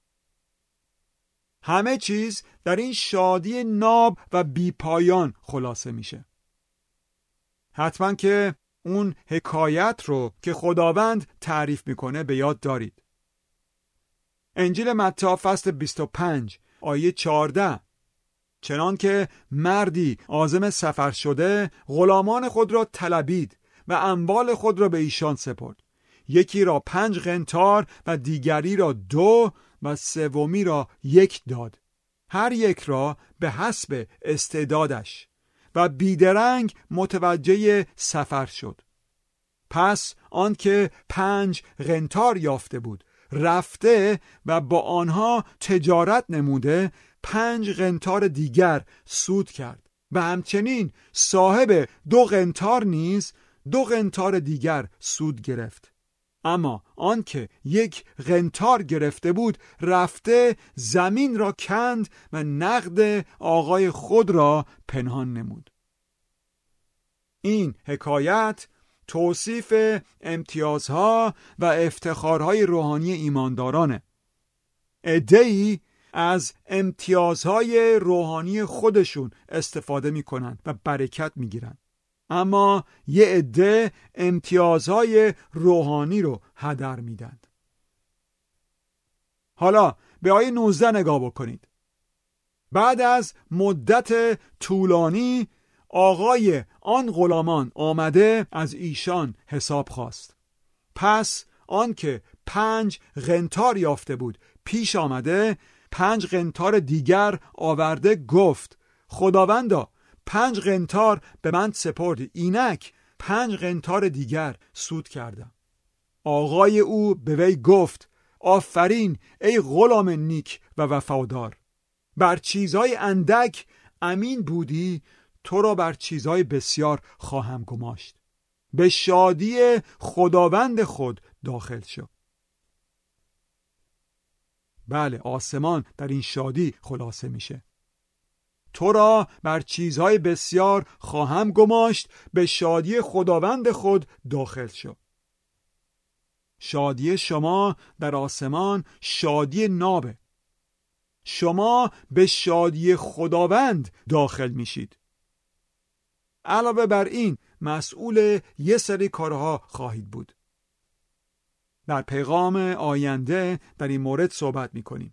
همه چیز در این شادی ناب و بیپایان خلاصه میشه. حتما که اون حکایت رو که خداوند تعریف میکنه به یاد دارید. انجیل متی فصل 25 آیه 14: چنان که مردی عازم سفر شده غلامان خود را طلبید و اموال خود را به ایشان سپرد. یکی را 5 قنطار و دیگری را 2 و سومی را 1 داد، هر یک را به حسب استعدادش، و بیدرنگ متوجه سفر شد. پس آن که 5 قنطار یافته بود رفته و با آنها تجارت نموده 5 قنطار دیگر سود کرد و همچنین صاحب 2 قنطار نیز 2 قنطار دیگر سود گرفت. اما آن که 1 قنطار گرفته بود رفته زمین را کند و نقد آقای خود را پنهان نمود. این حکایت توصیف امتیازها و افتخارهای روحانی ایماندارانه. عده‌ای از امتیازهای روحانی خودشون استفاده میکنن و برکت میگیرن، اما یه عده امتیازهای روحانی رو هدر میدن. حالا به آیه 19 نگاه بکنید. بعد از مدت طولانی آقای آن غلامان آمده از ایشان حساب خواست. پس آن که 5 قنطار یافته بود پیش آمده 5 قنطار دیگر آورده گفت خداوندا 5 قنطار به من سپردی، اینک 5 قنطار دیگر سود کردم. آقای او به وی گفت آفرین ای غلام نیک و وفادار، بر چیزهای اندک امین بودی، تو را بر چیزهای بسیار خواهم گماشت. به شادی خداوند خود داخل شو. بله، آسمان در این شادی خلاصه میشه. تو را بر چیزهای بسیار خواهم گماشت، به شادی خداوند خود داخل شو. شادی شما در آسمان شادی نابه. شما به شادی خداوند داخل میشید. علاوه بر این مسئول یه سری کارها خواهید بود. در پیغام آینده در این مورد صحبت میکنیم.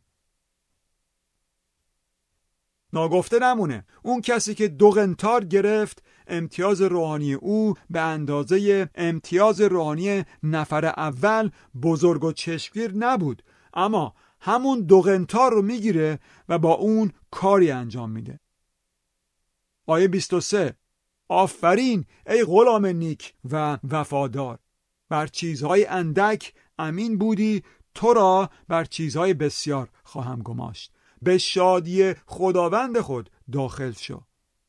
ناگفته نمونه اون کسی که 2 قنطار گرفت امتیاز روحانی او به اندازه امتیاز روحانی نفر اول بزرگ و چشمگیر نبود، اما همون 2 قنطار رو میگیره و با اون کاری انجام میده. آیه 23: آفرین ای غلام نیک و وفادار، بر چیزهای اندک امین بودی، تو را بر چیزهای بسیار خواهم گماشت. به شادی خداوند خود داخل شو.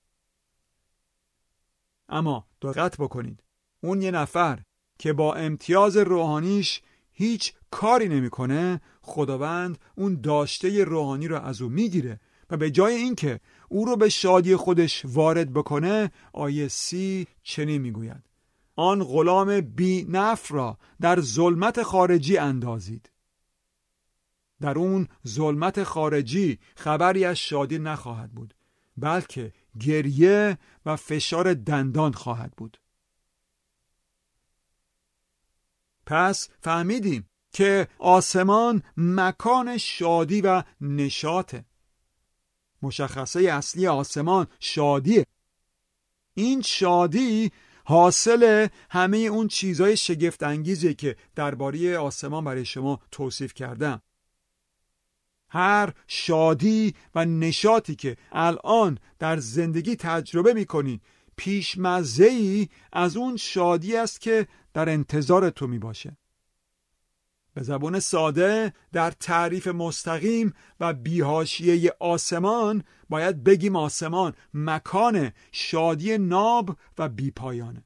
اما دقت بکنید، اون یه نفر که با امتیاز روحانیش هیچ کاری نمیکنه، خداوند اون داشته روحانی رو از او میگیره و به جای اینکه او رو به شادی خودش وارد بکنه، آیه 30 چنین میگوید: آن غلام بی نفع را در ظلمت خارجی اندازید. در اون ظلمت خارجی خبری از شادی نخواهد بود، بلکه گریه و فشار دندان خواهد بود. پس فهمیدیم که آسمان مکان شادی و نشاطه. مشخصه اصلی آسمان شادیه. این شادی حاصل همه اون چیزهای شگفت انگیزی که درباره آسمان برای شما توصیف کردم. هر شادی و نشاطی که الان در زندگی تجربه می‌کنی پیش‌مزه‌ای از اون شادی است که در انتظار تو میباشه. به زبان ساده در تعریف مستقیم و بی‌حاشیه آسمان باید بگیم آسمان مکان شادی ناب و بیپایانه.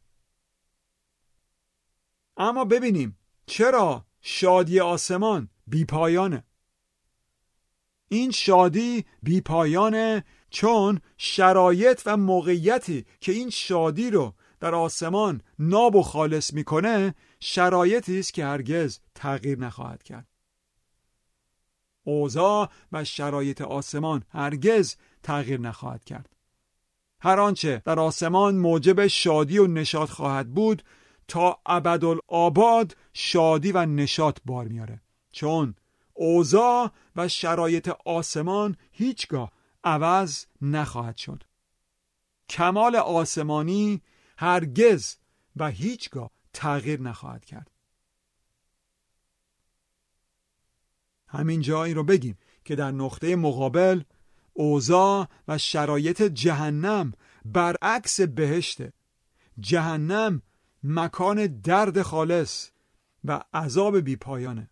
اما ببینیم چرا شادی آسمان بیپایانه؟ این شادی بیپایانه چون شرایط و موقعیتی که این شادی رو در آسمان ناب و خالص میکنه شرایطی است که هرگز تغییر نخواهد کرد. اوضاع و شرایط آسمان هرگز تغییر نخواهد کرد. هر آنچه در آسمان موجب شادی و نشاط خواهد بود تا ابدالآباد شادی و نشاط بار میاره، چون اوضاع و شرایط آسمان هیچگاه عوض نخواهد شد. کمال آسمانی هرگز و هیچگاه تغییر نخواهد کرد. همین جایی رو بگیم که در نقطه مقابل اوضاع و شرایط جهنم برعکس بهشته. جهنم مکان درد خالص و عذاب بیپایانه.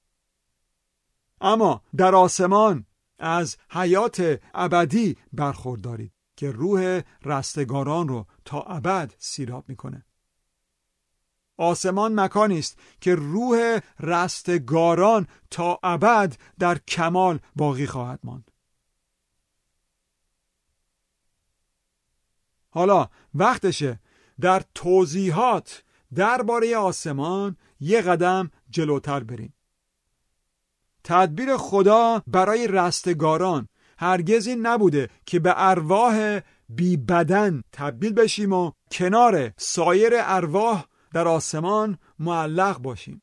اما در آسمان از حیات ابدی برخوردارید که روح رستگاران رو تا ابد سیراب میکنه. آسمان مکانی است که روح رستگاران تا ابد در کمال باقی خواهد ماند. حالا وقتشه در توضیحات درباره آسمان یه قدم جلوتر بریم. تدبیر خدا برای رستگاران هرگز این نبوده که به ارواح بی بدن تبدیل بشیم و کنار سایر ارواح در آسمان معلق باشیم.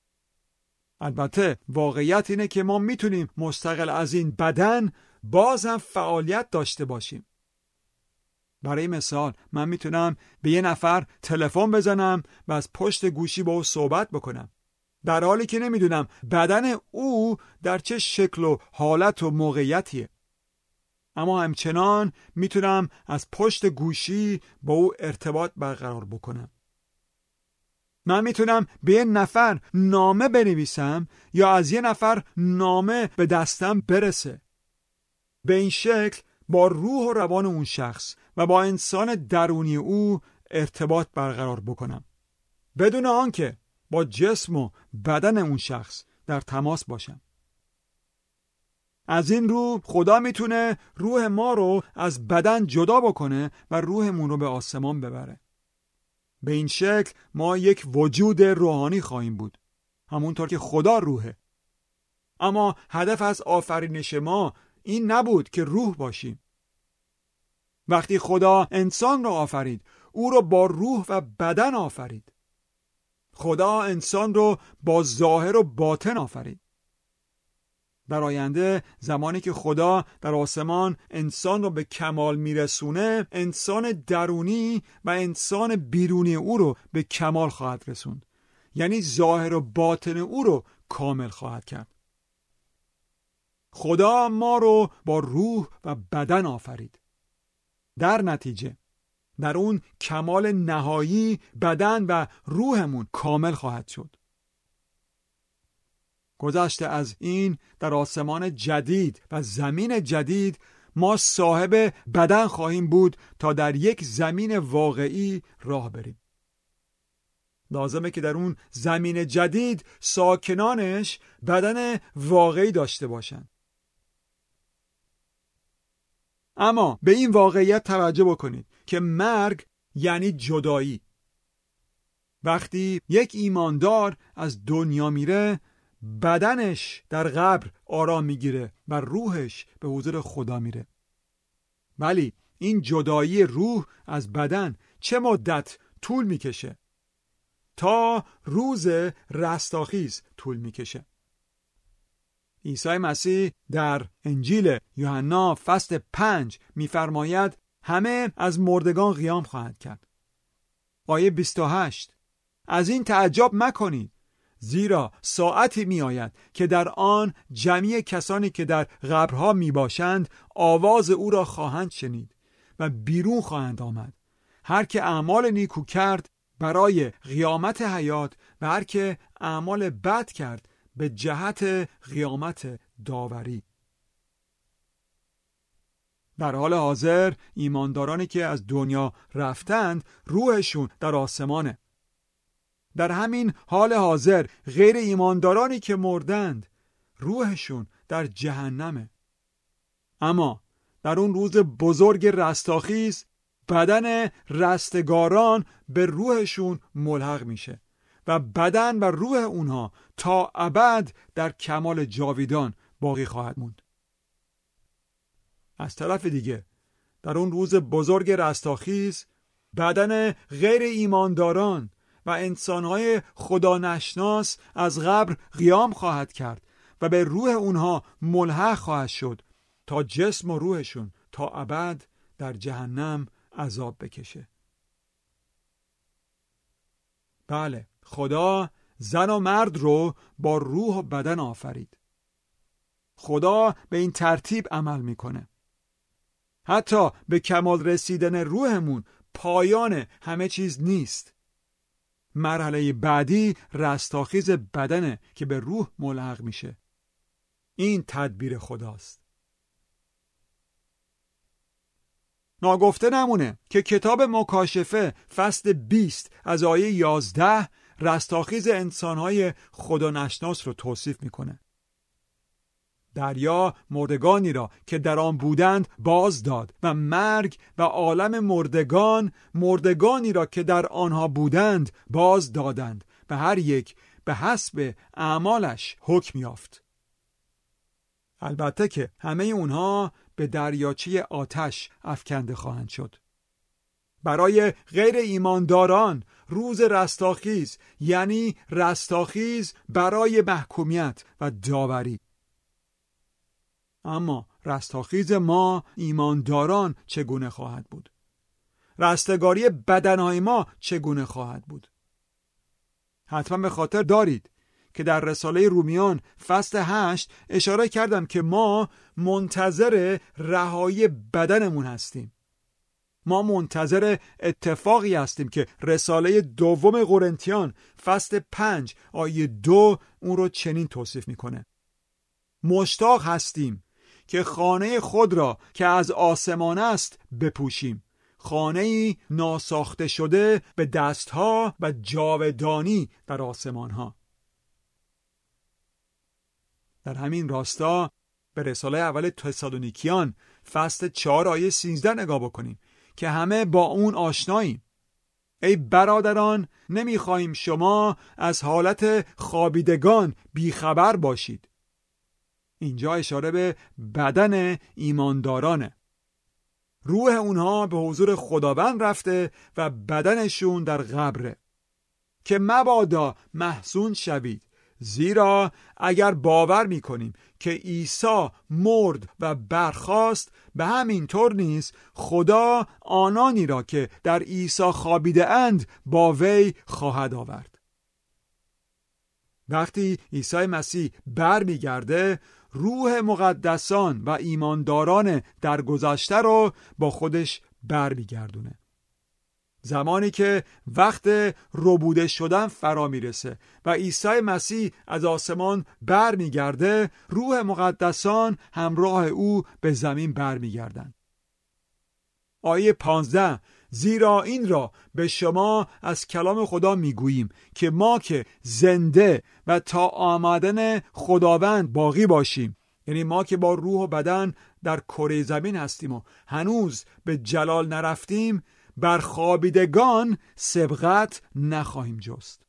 البته واقعیت اینه که ما میتونیم مستقل از این بدن باز هم فعالیت داشته باشیم. برای مثال من میتونم به یه نفر تلفن بزنم و از پشت گوشی با او صحبت بکنم، در حالی که نمیدونم بدن او در چه شکل و حالت و موقعیتیه. اما همچنان میتونم از پشت گوشی با او ارتباط برقرار بکنم. من میتونم به یه نفر نامه بنویسم یا از یه نفر نامه به دستم برسه. به این شکل با روح و روان اون شخص و با انسان درونی او ارتباط برقرار بکنم، بدون آنکه با جسم و بدن اون شخص در تماس باشم. از این رو خدا میتونه روح ما رو از بدن جدا بکنه و روحمون رو به آسمان ببره. به این شکل ما یک وجود روحانی خواهیم بود، همونطور که خدا روحه. اما هدف از آفرینش ما این نبود که روح باشیم. وقتی خدا انسان رو آفرید، او رو با روح و بدن آفرید. خدا انسان رو با ظاهر و باطن آفرید. در آینده زمانی که خدا در آسمان انسان رو به کمال میرسونه، انسان درونی و انسان بیرونی او رو به کمال خواهد رسوند. یعنی ظاهر و باطن او رو کامل خواهد کرد. خدا ما رو با روح و بدن آفرید. در نتیجه در اون کمال نهایی بدن و روحمون کامل خواهد شد. گذشته از این در آسمان جدید و زمین جدید ما صاحب بدن خواهیم بود تا در یک زمین واقعی راه بریم. لازمه که در اون زمین جدید ساکنانش بدن واقعی داشته باشن. اما به این واقعیت توجه بکنید که مرگ یعنی جدایی. وقتی یک ایماندار از دنیا میره، بدنش در قبر آرام میگیره و روحش به حضور خدا میره. ولی این جدایی روح از بدن چه مدت طول میکشه؟ تا روز رستاخیز طول میکشه. عیسی مسیح در انجیل یوحنا فصل 5 میفرماید همه از مردگان قیام خواهند کرد. آیه 28: از این تعجب مکنید، زیرا ساعتی می آید که در آن جمعی کسانی که در قبرها می باشند آواز او را خواهند شنید و بیرون خواهند آمد، هر که اعمال نیکو کرد برای قیامت حیات و هر که اعمال بد کرد به جهت قیامت داوری. در حال حاضر ایماندارانی که از دنیا رفتند روحشون در آسمانه. در همین حال حاضر غیر ایماندارانی که مردند روحشون در جهنمه. اما در اون روز بزرگ رستاخیز بدن رستگاران به روحشون ملحق میشه و بدن و روح اونها تا ابد در کمال جاویدان باقی خواهد موند. از طرف دیگه در اون روز بزرگ رستاخیز بدن غیر ایمانداران و انسانهای خدا نشناس از قبر قیام خواهد کرد و به روح اونها ملحق خواهد شد تا جسم و روحشون تا ابد در جهنم عذاب بکشه. بله، خدا زن و مرد رو با روح و بدن آفرید. خدا به این ترتیب عمل میکنه. حتی به کمال رسیدن روحمون پایان همه چیز نیست. مرحله بعدی رستاخیز بدنه که به روح ملحق میشه. این تدبیر خداست. ناگفته نمونه که کتاب مکاشفه فصل 20 از آیه 11 رستاخیز انسانهای خدا نشناس رو توصیف میکنه. دریا مردگانی را که در آن بودند باز داد و مرگ و عالم مردگانی را که در آنها بودند باز دادند و هر یک به حسب اعمالش حکم یافت. البته که همه اونها به دریاچه آتش افکنده خواهند شد. برای غیر ایمانداران روز رستاخیز یعنی رستاخیز برای محکومیت و داوری. اما رستاخیز ما ایمانداران چگونه خواهد بود؟ رستگاری بدنهای ما چگونه خواهد بود؟ حتما به خاطر دارید که در رساله رومیان فصل 8 اشاره کردم که ما منتظر رهایی بدنمون هستیم. ما منتظر اتفاقی هستیم که رساله دوم قرنتیان فصل 5 آیه 2 اون رو چنین توصیف میکنه: مشتاق هستیم که خانه خود را که از آسمان است بپوشیم، خانه‌ای ناساخته شده به دستها و جاودانی در آسمانها. در همین راستا به رساله اول تسالونیکیان فصل 4 آیه 13 نگاه بکنیم که همه با اون آشناییم. ای برادران، نمیخواهیم شما از حالت خوابیدگان بیخبر باشید. اینجا اشاره به بدن ایماندارانه. روح اونها به حضور خداوند رفته و بدنشون در قبره که مبادا محزون شوید، زیرا اگر باور میکنیم که عیسی مرد و برخاست، به همین طور نیز خدا آنانی را که در عیسی خوابیده اند با وی خواهد آورد. وقتی عیسی مسیح برمیگرده، روح مقدسان و ایمانداران در گذشته رو با خودش برمیگردونه. زمانی که وقت ربوده شدن فرا میرسه و عیسی مسیح از آسمان برمیگرده، روح مقدسان همراه او به زمین برمیگردن. آیه 15: زیرا این را به شما از کلام خدا میگوییم که ما که زنده و تا آمدن خداوند باقی باشیم، یعنی ما که با روح و بدن در کره زمین هستیم و هنوز به جلال نرفتیم، بر خوابیدگان سبقت نخواهیم جست.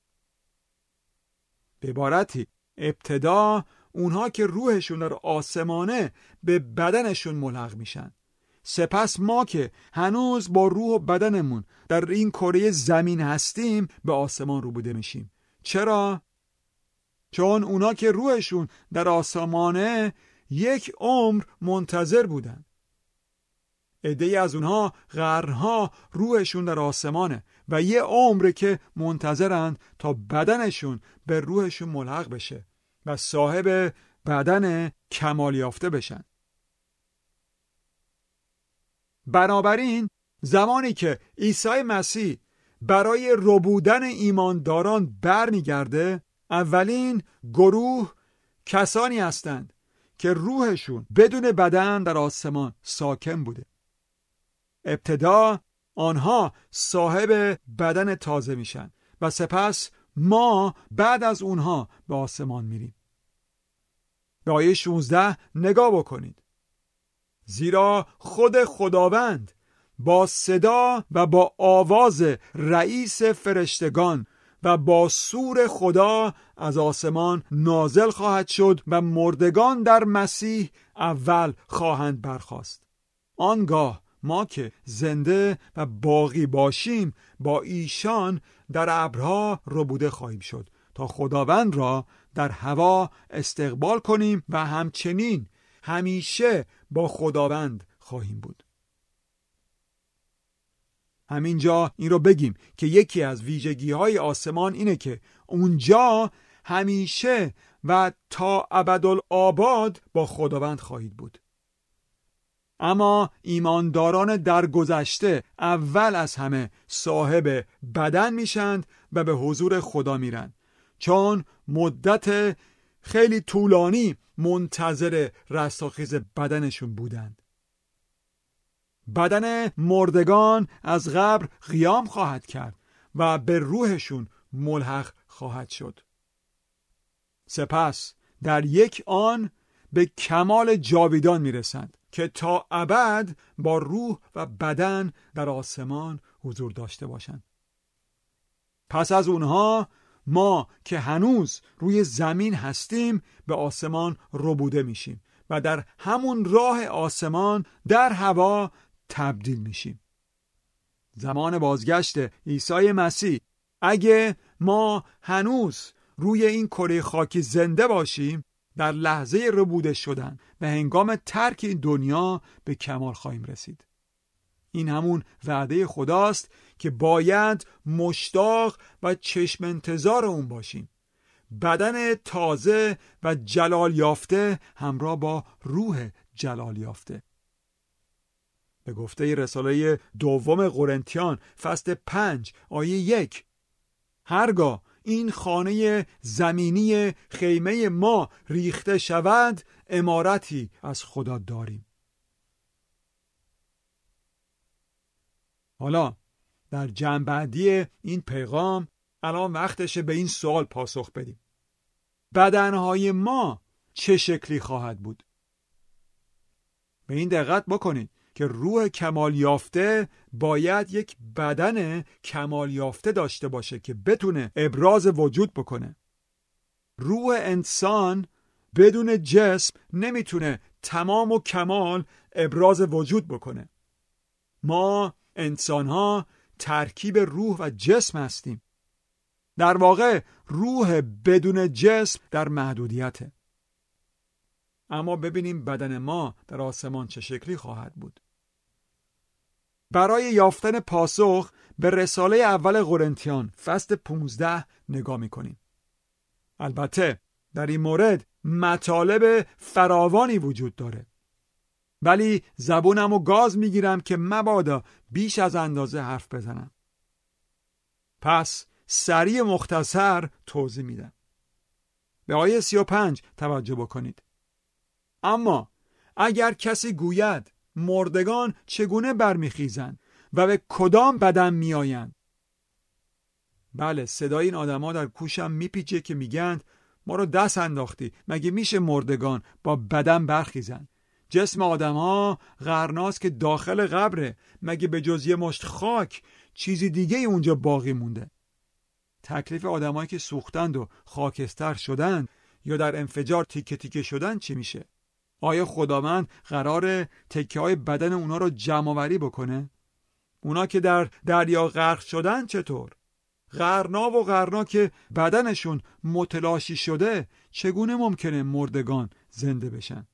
به عبارتی ابتدا اونها که روحشون در آسمانه به بدنشون ملحق میشن، سپس ما که هنوز با روح و بدنمون در این کره زمین هستیم به آسمان روبوده میشیم. چرا؟ چون اونا که روحشون در آسمانه یک عمر منتظر بودن. عده‌ای از اونها قرنها روحشون در آسمانه و یه عمره که منتظرند تا بدنشون به روحشون ملحق بشه و صاحب بدن کمال یافته بشن. بنابراین زمانی که عیسی مسیح برای ربودن ایمانداران برمیگرده، اولین گروه کسانی هستند که روحشون بدون بدن در آسمان ساکن بوده. ابتدا آنها صاحب بدن تازه میشن و سپس ما بعد از اونها به آسمان میریم. به آیه 16 نگاه بکنید. زیرا خود خداوند با صدا و با آواز رئیس فرشتگان و با سور خدا از آسمان نازل خواهد شد و مردگان در مسیح اول خواهند برخاست. آنگاه ما که زنده و باقی باشیم با ایشان در ابرها ربوده خواهیم شد تا خداوند را در هوا استقبال کنیم و همچنین همیشه با خداوند خواهیم بود. همینجا این رو بگیم که یکی از ویژگی‌های آسمان اینه که اونجا همیشه و تا ابدالآباد با خداوند خواهید بود. اما ایمانداران در گذشته اول از همه صاحب بدن میشند و به حضور خدا میرن، چون مدت خیلی طولانی منتظر رستاخیز بدنشون بودند. بدن مردگان از قبر قیام خواهد کرد و به روحشون ملحق خواهد شد. سپس در یک آن به کمال جاویدان میرسند که تا ابد با روح و بدن در آسمان حضور داشته باشند. پس از اونها ما که هنوز روی زمین هستیم به آسمان ربوده میشیم و در همون راه آسمان در هوا تبدیل میشیم. زمان بازگشت عیسی مسیح، اگه ما هنوز روی این کره خاکی زنده باشیم، در لحظه ربوده شدن و هنگام ترک این دنیا به کمال خواهیم رسید. این همون وعده خداست که باید مشتاق و چشم انتظار اون باشیم. بدن تازه و جلال یافته همراه با روح جلال یافته. به گفته رساله دوم قرنتیان فصل 5 آیه 1: هرگاه این خانه زمینی خیمه ما ریخته شود، عمارتی از خدا داریم. حالا در جمع بعدی این پیغام الان وقتشه به این سوال پاسخ بدیم: بدنهای ما چه شکلی خواهد بود؟ به این دقت بکنید که روح کمال یافته باید یک بدن کمال یافته داشته باشه که بتونه ابراز وجود بکنه. روح انسان بدون جسم نمیتونه تمام و کمال ابراز وجود بکنه. ما انسان‌ها ترکیب روح و جسم هستیم. در واقع روح بدون جسم در محدودیته. اما ببینیم بدن ما در آسمان چه شکلی خواهد بود. برای یافتن پاسخ به رساله اول قرنتیان فصل 15 نگاه می‌کنیم. البته در این مورد مطالب فراوانی وجود داره، ولی زبونمو گاز میگیرم که مبادا بیش از اندازه حرف بزنم. پس سریع مختصر توضیح میدم. به آیه 35 توجه بکنید. اما اگر کسی گوید مردگان چگونه برمیخیزند و به کدام بدن میآیند؟ بله، صدای این آدما در گوشم میپیچه که میگن ما رو دست انداختی، مگه میشه مردگان با بدن برخیزند؟ جسم آدم‌ها قرناست که داخل قبره. مگه به جز یه مشت خاک چیزی دیگه اونجا باقی مونده؟ تکلیف آدمایی که سوختند و خاکستر شدند یا در انفجار تیکه تیکه شدن چی میشه؟ آیا خداوند قراره تکه های بدن اونا رو جمع آوری بکنه؟ اونا که در دریا غرق شدن چطور؟ قرنا که بدنشون متلاشی شده چگونه ممکنه مردگان زنده بشن؟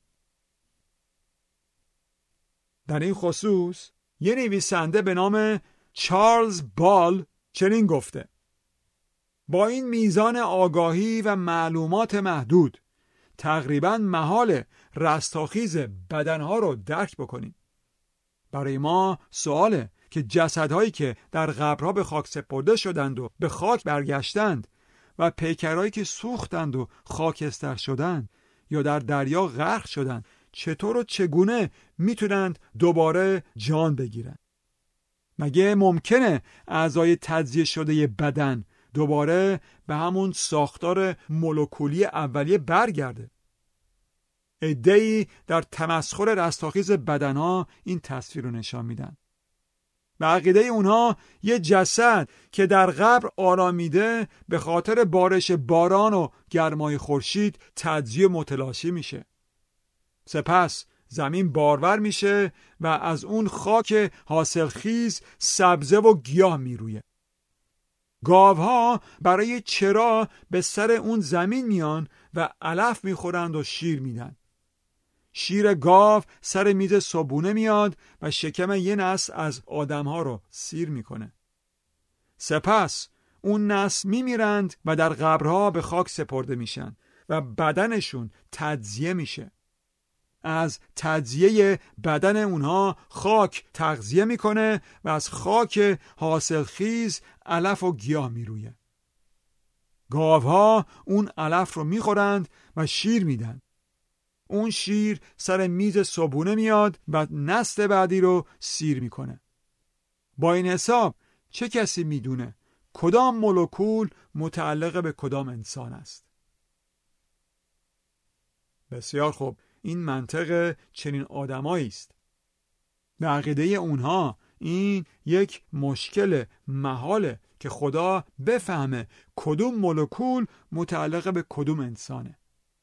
در این خصوص یه نویسنده به نام چارلز بال چنین گفته: با این میزان آگاهی و معلومات محدود تقریباً محال رستاخیز بدنها رو درک بکنیم. برای ما سواله که جسدهایی که در قبرها به خاک سپرده شدند و به خاک برگشتند و پیکرهایی که سوختند و خاکستر شدند یا در دریا غرق شدند چطور و چگونه میتونند دوباره جان بگیرند؟ مگه ممکنه اعضای تجزیه شده بدن دوباره به همون ساختار مولکولی اولیه برگرده؟ عده‌ای در تمسخر رستاخیز بدنها این تصویر رو نشان میدن. به عقیده اونها یه جسد که در قبر آرامیده به خاطر بارش باران و گرمای خورشید تجزیه متلاشی میشه. سپس زمین بارور میشه و از اون خاک حاصلخیز سبزه و گیاه میرویه. گاوها برای چرا به سر اون زمین میان و علف میخورند و شیر میدن. شیر گاو سر میز صبحونه میاد و شکم یه نسل از آدمها رو سیر میکنه. سپس اون نسل میمیرند و در قبرها به خاک سپرده میشن و بدنشون تجزیه میشه. از تجزیه بدن اونها خاک تغذیه میکنه و از خاک حاصلخیز علف و گیاه میرویه. گاوها اون علف رو میخورند و شیر میدن. اون شیر سر میز صبحونه میاد و نسل بعدی رو سیر میکنه. با این حساب چه کسی میدونه کدام مولکول متعلق به کدام انسان است؟ بسیار خوب، این منطق چنین آدمایی است. به عقیده اونها این یک مشکل محاله که خدا بفهمه کدوم مولکول متعلق به کدوم انسانه.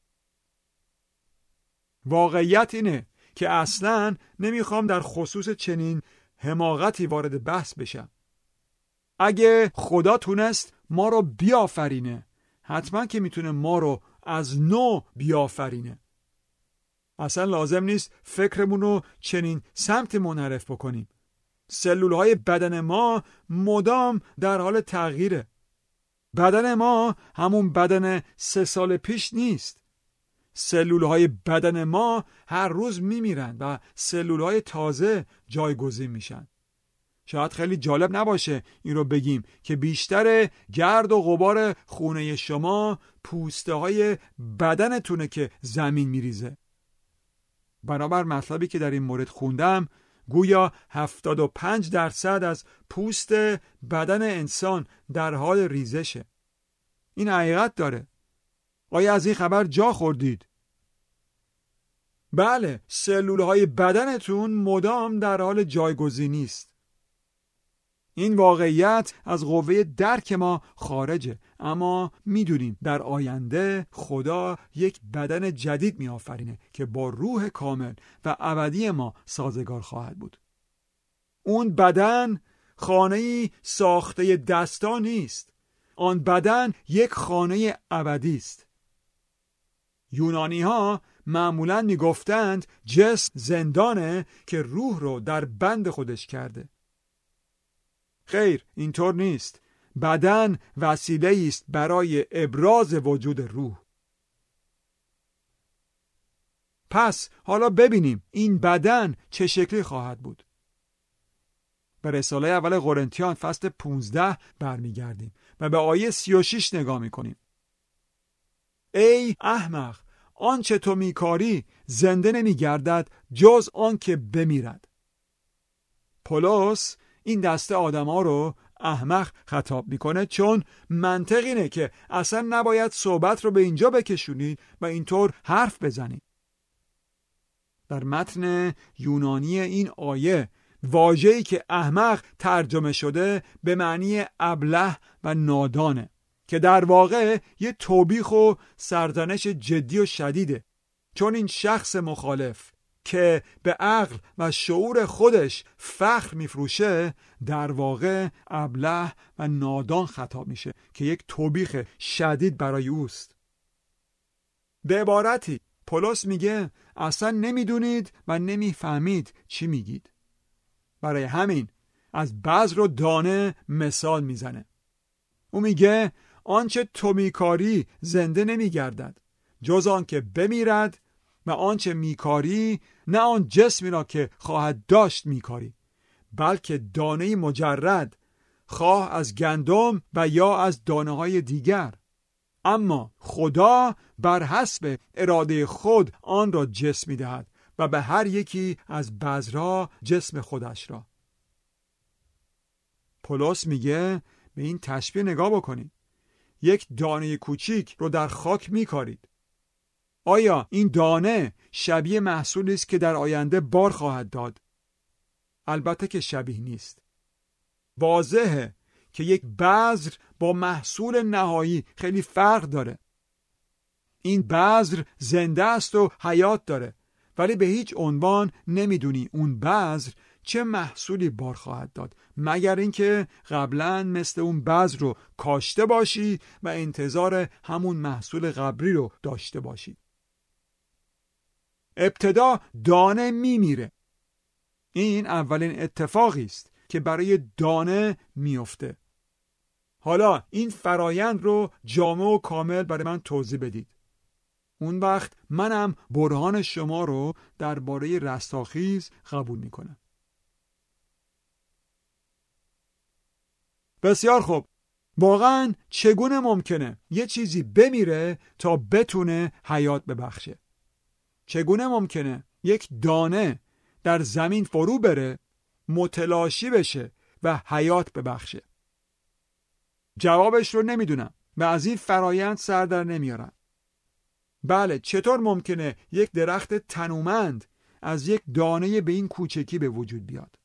واقعیت اینه که اصلاً نمیخوام در خصوص چنین حماقتی وارد بحث بشم. اگه خدا تونست ما رو بیافرینه، حتما که میتونه ما رو از نو بیافرینه. اصلا لازم نیست فکرمون رو چنین سمت منحرف بکنیم. سلولهای بدن ما مدام در حال تغییره. بدن ما همون بدن 3 سال پیش نیست. سلولهای بدن ما هر روز میمیرن و سلولهای تازه جایگزین میشن. شاید خیلی جالب نباشه این رو بگیم که بیشتر گرد و غبار خونه شما پوسته های بدنتونه که زمین میریزه. بنابر مطلبی که در این مورد خوندم، گویا 75% از پوست بدن انسان در حال ریزشه. این حقیقت داره. آیا از این خبر جا خوردید؟ بله، سلولهای بدنتون مدام در حال جایگزینی است. این واقعیت از قوه درک ما خارجه، اما میدونیم در آینده خدا یک بدن جدید میآفرینه که با روح کامل و ابدی ما سازگار خواهد بود. اون بدن خانه‌ای ساخته دستا نیست. آن بدن یک خانه ابدی است. یونانی‌ها معمولاً میگفتند جسم زندانه که روح رو در بند خودش کرده. خیر، اینطور نیست. بدن وسیله است برای ابراز وجود روح. پس حالا ببینیم این بدن چه شکلی خواهد بود. به رساله اول قرنتیان فصل 15 برمیگردیم و به آیه 36 نگاه میکنیم. ای احمق، آنچه تو میکاری زنده نمیگردد جز آن که بمیرد. پولس این دسته آدم‌ها رو احمق خطاب میکنه چون منطق اینه که اصلا نباید صحبت رو به اینجا بکشونید و اینطور حرف بزنید. در متن یونانی این آیه واژه‌ای که احمق ترجمه شده به معنی ابله و نادانه که در واقع یه توبیخ و سرزنش جدی و شدیده، چون این شخص مخالف که به عقل و شعور خودش فخر میفروشه در واقع ابله و نادان خطاب میشه که یک توبیخ شدید برای اوست. به عبارتی پولس میگه اصلا نمیدونید و نمیفهمید چی میگید. برای همین از بذر و دانه مثال میزنه. او میگه آنچه تو میکاری زنده نمیگردد جز آن که بمیرد و آنچه میکاری نه آن جسمی را که خواهد داشت میکاری، بلکه دانه مجرد، خواه از گندم و یا از دانه های دیگر. اما خدا بر حسب اراده خود آن را جسم میدهد و به هر یکی از بذرها جسم خودش را. پولس میگه به این تشبیه نگاه بکنید. یک دانه کوچیک رو در خاک میکارید. آیا این دانه شبیه محصولی است که در آینده بار خواهد داد؟ البته که شبیه نیست. واضحه که یک بذر با محصول نهایی خیلی فرق داره. این بذر زنده است و حیات داره، ولی به هیچ عنوان نمیدونی اون بذر چه محصولی بار خواهد داد، مگر اینکه قبلا مثل اون بذر رو کاشته باشی و انتظار همون محصول قبلی رو داشته باشی. ابتدا دانه میمیره. این اولین اتفاقی است که برای دانه میفته. حالا این فرایند رو جامع و کامل برای من توضیح بدید. اون وقت منم برهان شما رو درباره رستاخیز قبول میکنم. بسیار خوب. واقعا چگونه ممکنه یه چیزی بمیره تا بتونه حیات ببخشه؟ چگونه ممکنه یک دانه در زمین فرو بره، متلاشی بشه و حیات ببخشه؟ جوابش رو نمیدونم و از این فرایند سر در نمیارم. بله، چطور ممکنه یک درخت تنومند از یک دانه به این کوچکی به وجود بیاد؟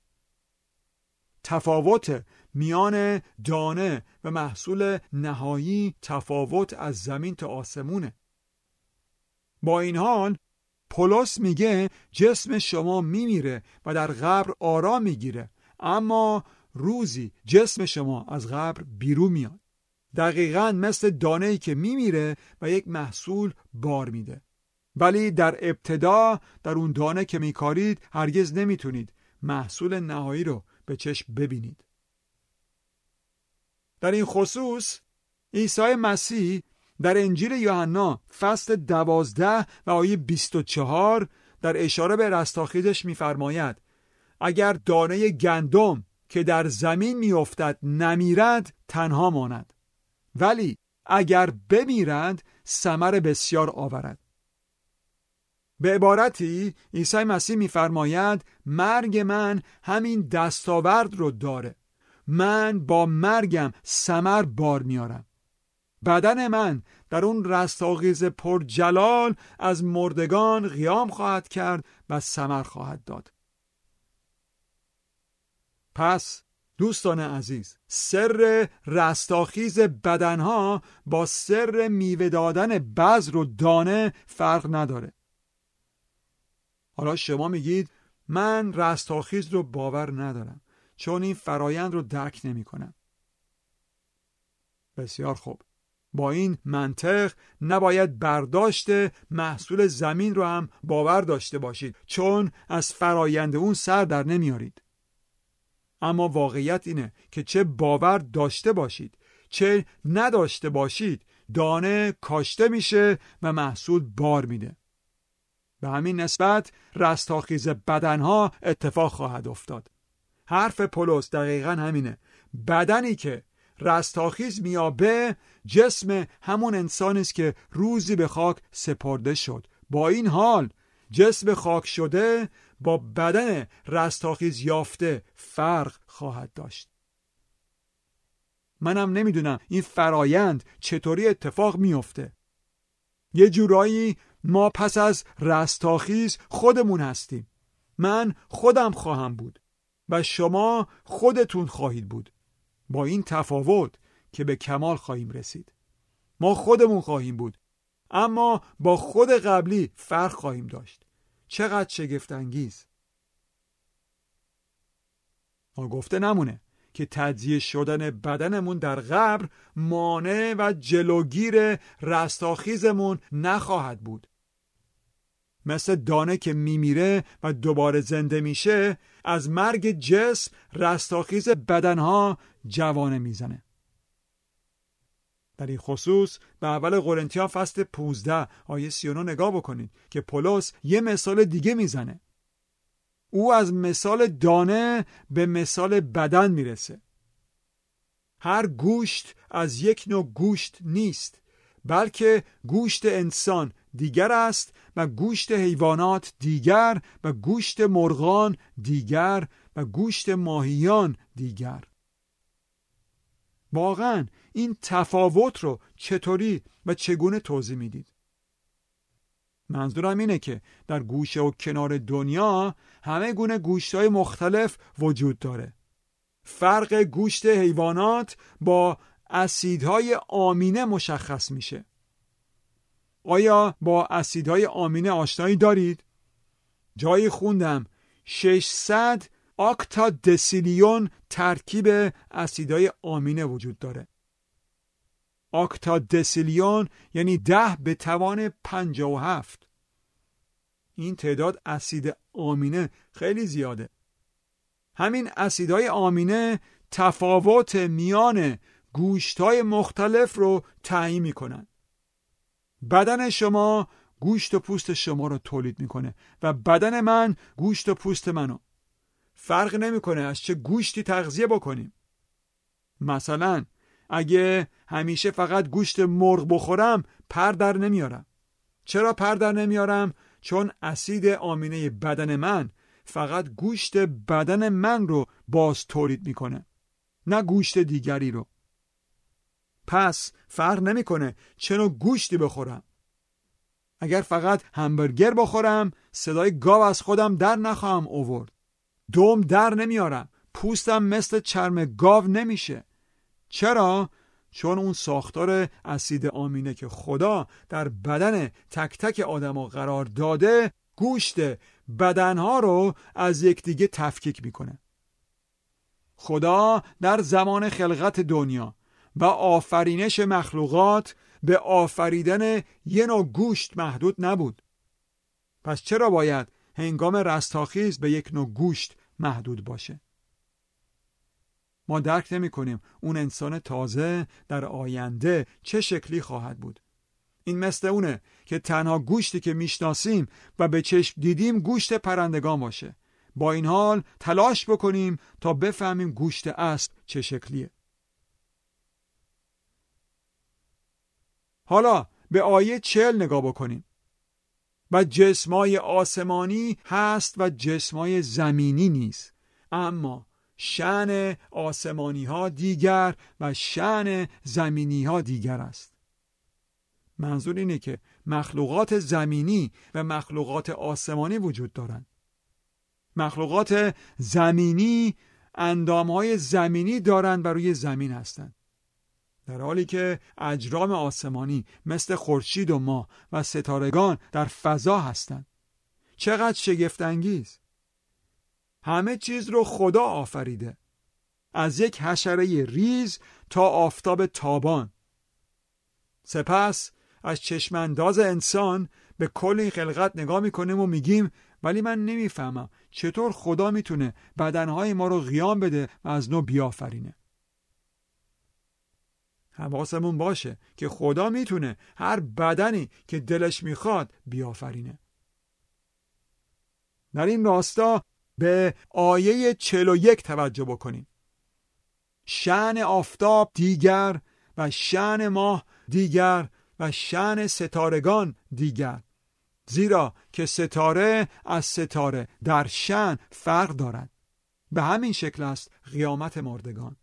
تفاوت میان دانه و محصول نهایی تفاوت از زمین تا آسمونه. با این حال پولس میگه جسم شما میمیره و در قبر آرام میگیره، اما روزی جسم شما از قبر بیرون میاد. دقیقاً مثل دانه‌ای که میمیره و یک محصول بار میده. ولی در ابتدا در اون دانه که میکارید هرگز نمیتونید محصول نهایی رو به چشم ببینید. در این خصوص عیسی مسیح در انجیل یوحنا فصل 12 و آیه 24 در اشاره به رستاخیزش می‌فرماید اگر دانه گندم که در زمین میافتد نمیرد تنها ماند، ولی اگر بمیرد ثمر بسیار آورد. به عبارتی عیسی مسیح می‌فرماید مرگ من همین دستاورد رو داره. من با مرگم ثمر بار میارم. بدن من در اون رستاخیز پر جلال از مردگان قیام خواهد کرد و ثمر خواهد داد. پس دوستان عزیز، سر رستاخیز بدنها با سر میوه دادن بذر و دانه فرق نداره. حالا شما میگید من رستاخیز رو باور ندارم چون این فرایند رو درک نمی کنم. بسیار خوب. با این منطق نباید برداشت محصول زمین رو هم باور داشته باشید چون از فرایند اون سر در نمیارید. اما واقعیت اینه که چه باور داشته باشید چه نداشته باشید دانه کاشته میشه و محصول بار میده. به همین نسبت رستاخیز بدنها اتفاق خواهد افتاد. حرف پولس دقیقاً همینه. بدنی که رستاخیز میابه جسم همون انسانی است که روزی به خاک سپرده شد. با این حال جسم خاک شده با بدن رستاخیز یافته فرق خواهد داشت. منم نمیدونم این فرایند چطوری اتفاق میفته. یه جورایی ما پس از رستاخیز خودمون هستیم. من خودم خواهم بود و شما خودتون خواهید بود، با این تفاوت که به کمال خواهیم رسید. ما خودمون خواهیم بود، اما با خود قبلی فرق خواهیم داشت. چقدر شگفت انگیز. ما گفته نمونه که تجزیه شدن بدنمون در قبر مانع و جلوگیر رستاخیزمون نخواهد بود. مثل دانه که میمیره و دوباره زنده میشه، از مرگ جسم رستاخیز بدنها جوانه میزنه. در این خصوص به اول قرنتیان فصل 15 آیه 39 نگاه بکنید که پولس یه مثال دیگه میزنه. او از مثال دانه به مثال بدن میرسه. هر گوشت از یک نوع گوشت نیست، بلکه گوشت انسان دیگر است و گوشت حیوانات دیگر و گوشت مرغان دیگر و گوشت ماهیان دیگر. واقعا این تفاوت رو چطوری و چگونه توضیح میدید؟ منظورم اینه که در گوشه و کنار دنیا همه گونه گوشت‌های مختلف وجود داره. فرق گوشت حیوانات با اسیدهای آمینه مشخص میشه. آیا با اسیدهای آمینه آشنایی دارید؟ جایی خوندم 600 اکتادسیلیون ترکیب اسیدهای آمینه وجود داره. اکتادسیلیون یعنی 10 به توان 57. این تعداد اسید آمینه خیلی زیاده. همین اسیدهای آمینه تفاوت میان گوشت‌های مختلف رو تعیین میکنن. بدن شما گوشت و پوست شما رو تولید میکنه و بدن من گوشت و پوست منو. فرق نمیکنه از چه گوشتی تغذیه بکنیم. مثلا اگه همیشه فقط گوشت مرغ بخورم پر در نمیارم. چرا پر در نمیارم؟ چون اسید آمینه بدن من فقط گوشت بدن من رو باز تولید میکنه، نه گوشت دیگری رو. پس فرق نمیکنه چه نوع گوشتی بخورم. اگر فقط همبرگر بخورم صدای گاو از خودم در نخواهم آورد. دم در نمیارم. پوستم مثل چرم گاو نمیشه. چرا؟ چون اون ساختار اسید آمینه که خدا در بدن تک تک آدم‌ها قرار داده گوشت بدنها رو از یکدیگه تفکیک میکنه. خدا در زمان خلقت دنیا و آفرینش مخلوقات به آفریدن یه نوع گوشت محدود نبود. پس چرا باید هنگام رستاخیز به یک نوع گوشت محدود باشه؟ ما درک نمی کنیم اون انسان تازه در آینده چه شکلی خواهد بود. این مثل اونه که تنها گوشتی که میشناسیم و به چشم دیدیم گوشت پرندگان باشه. با این حال تلاش بکنیم تا بفهمیم گوشت اصل چه شکلیه. حالا به آیه 40 نگاه بکنیم. و جسمای آسمانی هست و جسمای زمینی نیست، اما شأن آسمانی ها دیگر و شأن زمینی ها دیگر است. منظور اینه که مخلوقات زمینی و مخلوقات آسمانی وجود دارند. مخلوقات زمینی اندامهای زمینی دارند و روی زمین هستند، در حالی که اجرام آسمانی مثل خورشید و ماه و ستارگان در فضا هستند. چقدر شگفت انگیز! همه چیز رو خدا آفریده، از یک حشره ریز تا آفتاب تابان. سپس از چشم انداز انسان به کل این خلقت نگاه میکنیم و میگیم ولی من نمیفهمم چطور خدا میتونه بدنهای ما رو قیام بده و از نو بیافرینه. حواسمون باشه که خدا میتونه هر بدنی که دلش میخواد بیافرینه. در این راستا به آیه 41 توجه بکنیم. شأن آفتاب دیگر و شأن ماه دیگر و شأن ستارگان دیگر، زیرا که ستاره از ستاره در شأن فرق دارد. به همین شکل است قیامت مردگان.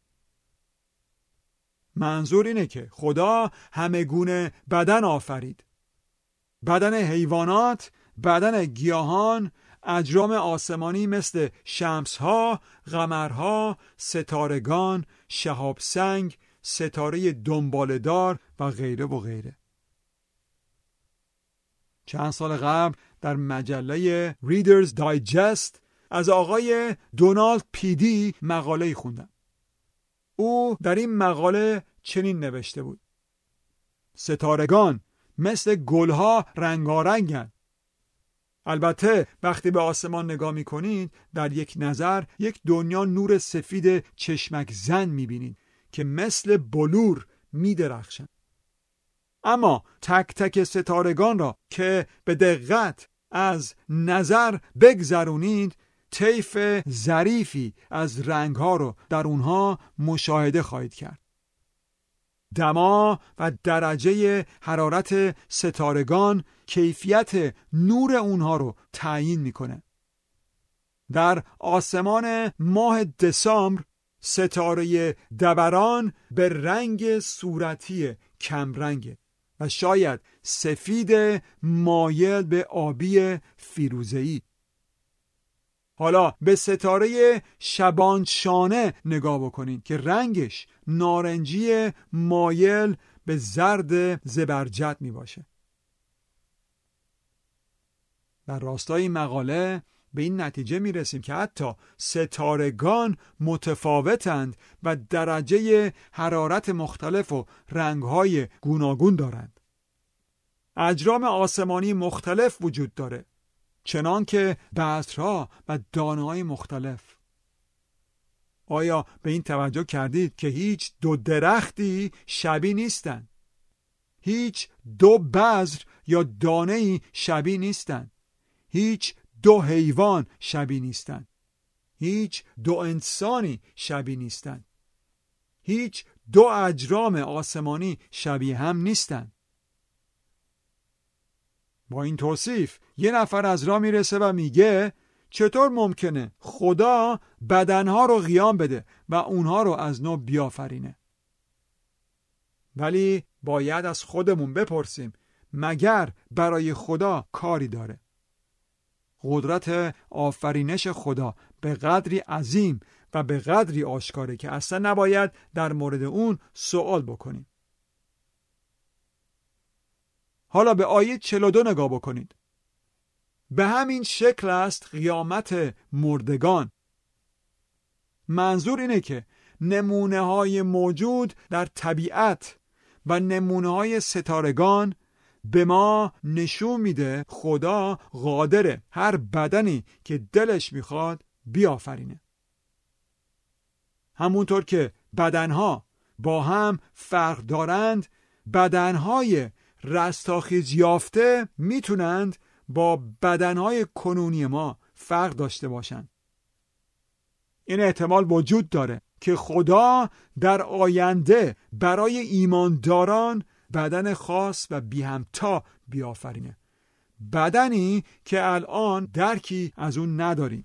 منظور اینه که خدا همه گونه بدن آفرید. بدن حیوانات، بدن گیاهان، اجرام آسمانی مثل شمس‌ها، قمرها، ستارگان، شهاب سنگ، ستاره دنباله‌دار و غیره و غیره. چند سال قبل در مجله ریدرز دایجست از آقای دونالد پیدی مقاله‌ای خوندم. او در این مقاله چنین نوشته بود: ستارگان مثل گلها رنگارنگن. البته وقتی به آسمان نگاه می‌کنید در یک نظر یک دنیا نور سفید چشمک زن می‌بینید که مثل بلور می‌درخشند. اما تک تک ستارگان را که به دقت از نظر بگذرونید، طیف ظریفی از رنگ‌ها رو در اونها مشاهده خواهید کرد. دما و درجه حرارت ستارگان کیفیت نور اونها رو تعیین میکنه. در آسمان ماه دسامبر ستاره دبران به رنگ صورتی کمرنگه و شاید سفید مایل به آبی فیروزه‌ای. حالا به ستاره شبانشانه نگاه بکنید که رنگش نارنجی مایل به زرد زبرجد می باشه. در راستای مقاله به این نتیجه می رسیم که حتی ستارگان متفاوتند و درجه حرارت مختلف و رنگهای گوناگون دارند. اجرام آسمانی مختلف وجود داره، چنان که بذرها و دانه‌های مختلف. آیا به این توجه کردید که هیچ دو درختی شبیه نیستند؟ هیچ دو بذر یا دانه‌ای شبیه نیستند. هیچ دو حیوان شبیه نیستند. هیچ دو انسانی شبیه نیستند. هیچ دو اجرام آسمانی شبیه هم نیستند. با این توصیف یه نفر از راه میرسه و میگه چطور ممکنه خدا بدنها رو قیام بده و اونها رو از نو بیافرینه؟ ولی باید از خودمون بپرسیم مگر برای خدا کاری داره؟ قدرت آفرینش خدا به قدری عظیم و به قدری آشکاره که اصلا نباید در مورد اون سوال بکنیم. حالا به آیه 42 نگاه بکنید. به همین شکل است قیامت مردگان. منظور اینه که نمونه های موجود در طبیعت و نمونه های ستارگان به ما نشون میده خدا قادره هر بدنی که دلش میخواد بیافرینه. همونطور که بدنها با هم فرق دارند، بدنهای رستاخیز یافته میتونند با بدنهای کنونی ما فرق داشته باشند. این احتمال وجود داره که خدا در آینده برای ایمانداران بدن خاص و بی همتا بیافرینه. بدنی که الان درکی از اون نداریم.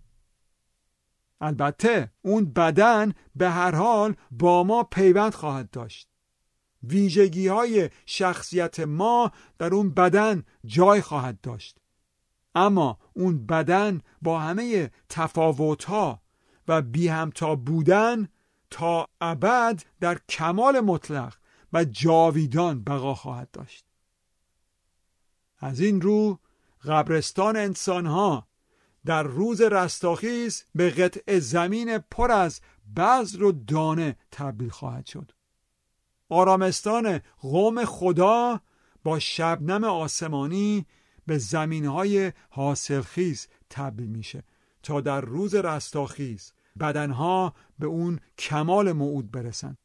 البته اون بدن به هر حال با ما پیوند خواهد داشت. ویژگی های شخصیت ما در اون بدن جای خواهد داشت. اما اون بدن با همه تفاوت‌ها و بی همتا بودن تا ابد در کمال مطلق و جاویدان بقا خواهد داشت. از این رو قبرستان انسان‌ها در روز رستاخیز به قطع زمین پر از بذر و دانه تبدیل خواهد شد. آرامستان قوم خدا با شبنم آسمانی به زمین‌های حاصلخیز تبدیل میشه تا در روز رستاخیز بدنها به اون کمال موعود برسن.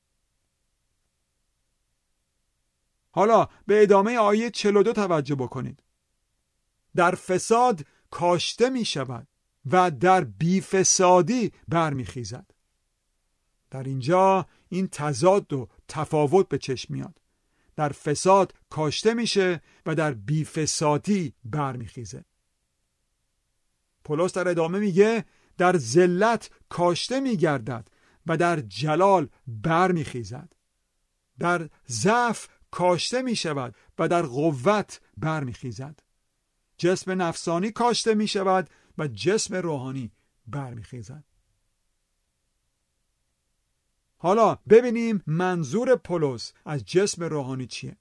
حالا به ادامه آیه 42 توجه بکنید. در فساد کاشته می شود و در بیفسادی برمیخیزد. در اینجا این تضاد و تفاوت به چشم میاد. در فساد کاشته میشه و در بیفسادی برمیخیزه. پولس در ادامه میگه در ذلت کاشته میگردد و در جلال برمیخیزد. در ضعف کاشته می شود و در قوت برمی خیزد. جسم نفسانی کاشته می شود و جسم روحانی برمی خیزد. حالا ببینیم منظور پولس از جسم روحانی چیه.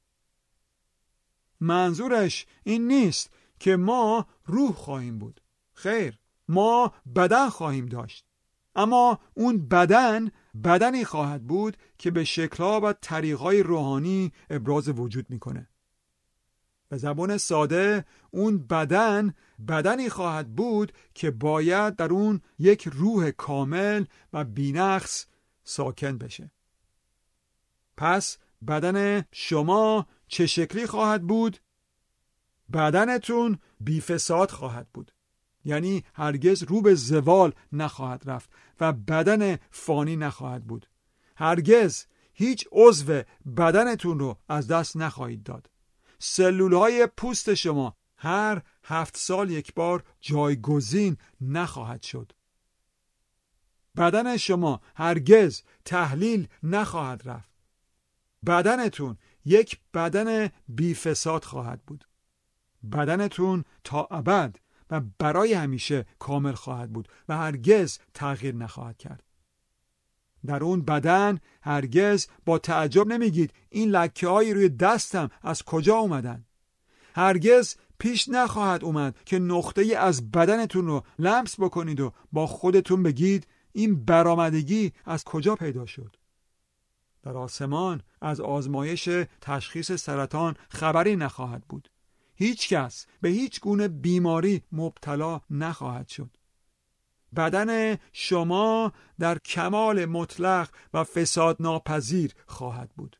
منظورش این نیست که ما روح خواهیم بود. خیر، ما بدن خواهیم داشت. اما اون بدنی خواهد بود که به شکل‌ها و طریق‌های روحانی ابراز وجود میکنه. به زبان ساده اون بدنی خواهد بود که باید در اون یک روح کامل و بی‌نقص ساکن بشه. پس بدن شما چه شکلی خواهد بود؟ بدنتون بی‌فساد خواهد بود. یعنی هرگز رو به زوال نخواهد رفت و بدن فانی نخواهد بود. هرگز هیچ عضو بدنتون رو از دست نخواهید داد. سلولهای پوست شما هر 7 سال یک بار جایگزین نخواهد شد. بدن شما هرگز تحلیل نخواهد رفت. بدنتون یک بدن بی‌فساد خواهد بود. بدنتون تا ابد و برای همیشه کامل خواهد بود و هرگز تغییر نخواهد کرد. در اون بدن هرگز با تعجب نمیگید این لکه های روی دستم از کجا اومدن. هرگز پیش نخواهد اومد که نقطه‌ای از بدنتون رو لمس بکنید و با خودتون بگید این برآمدگی از کجا پیدا شد. در آسمان از آزمایش تشخیص سرطان خبری نخواهد بود. هیچ کس به هیچ گونه بیماری مبتلا نخواهد شد. بدن شما در کمال مطلق و فساد ناپذیر خواهد بود.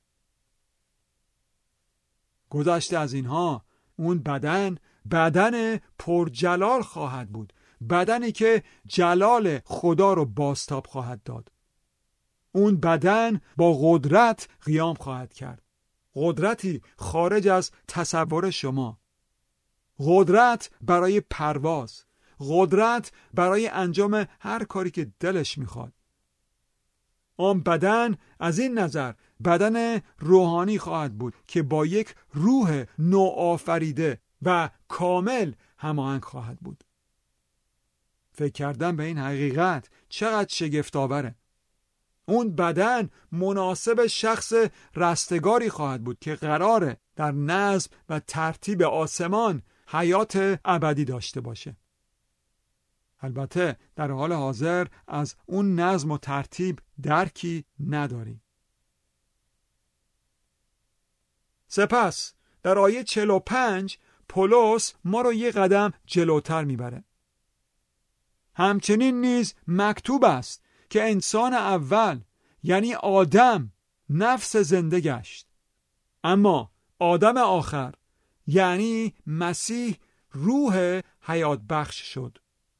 گذشته از اینها اون بدن پرجلال خواهد بود. بدنی که جلال خدا رو بازتاب خواهد داد. اون بدن با قدرت قیام خواهد کرد. قدرتی خارج از تصور شما. قدرت برای پرواز. قدرت برای انجام هر کاری که دلش میخواد. آن بدن از این نظر بدن روحانی خواهد بود که با یک روح نوآفریده و کامل هماهنگ خواهد بود. فکر کردن به این حقیقت چقدر شگفت‌آوره. اون بدن مناسب شخص رستگاری خواهد بود که قراره در نظم و ترتیب آسمان حیات ابدی داشته باشه. البته در حال حاضر از اون نظم و ترتیب درکی نداریم. سپس در آیه 45 پولس ما رو یه قدم جلوتر میبره. همچنین نیز مکتوب است که انسان اول یعنی آدم نفس زنده گشت، اما آدم آخر یعنی مسیح روح حیات بخش شد.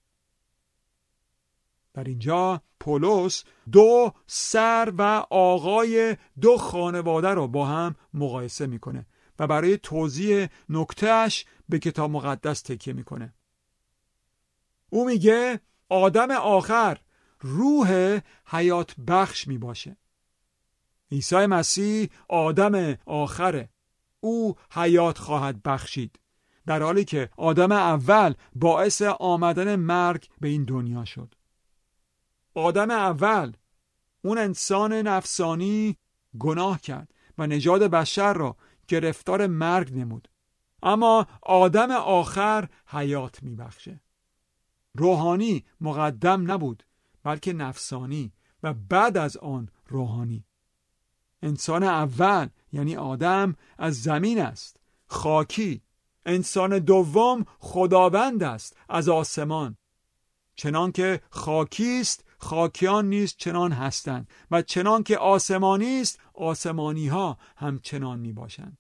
در اینجا پولس 2 سر و آقای 2 خانواده رو با هم مقایسه میکنه و برای توضیح نکتهش به کتاب مقدس تکیه میکنه. او میگه آدم آخر روح حیات بخش می باشه. عیسی مسیح آدم آخره. او حیات خواهد بخشید، در حالی که آدم اول باعث آمدن مرگ به این دنیا شد. آدم اول، اون انسان نفسانی، گناه کرد و نژاد بشر را گرفتار مرگ نمود. اما آدم آخر حیات می بخشه. روحانی مقدم نبود بلکه نفسانی و بعد از آن روحانی. انسان اول یعنی آدم از زمین است، خاکی. انسان دوم خداوند است، از آسمان. چنان که خاکی است خاکیان نیز چنان هستند و چنان که آسمانی است آسمانی ها هم چنان می باشند.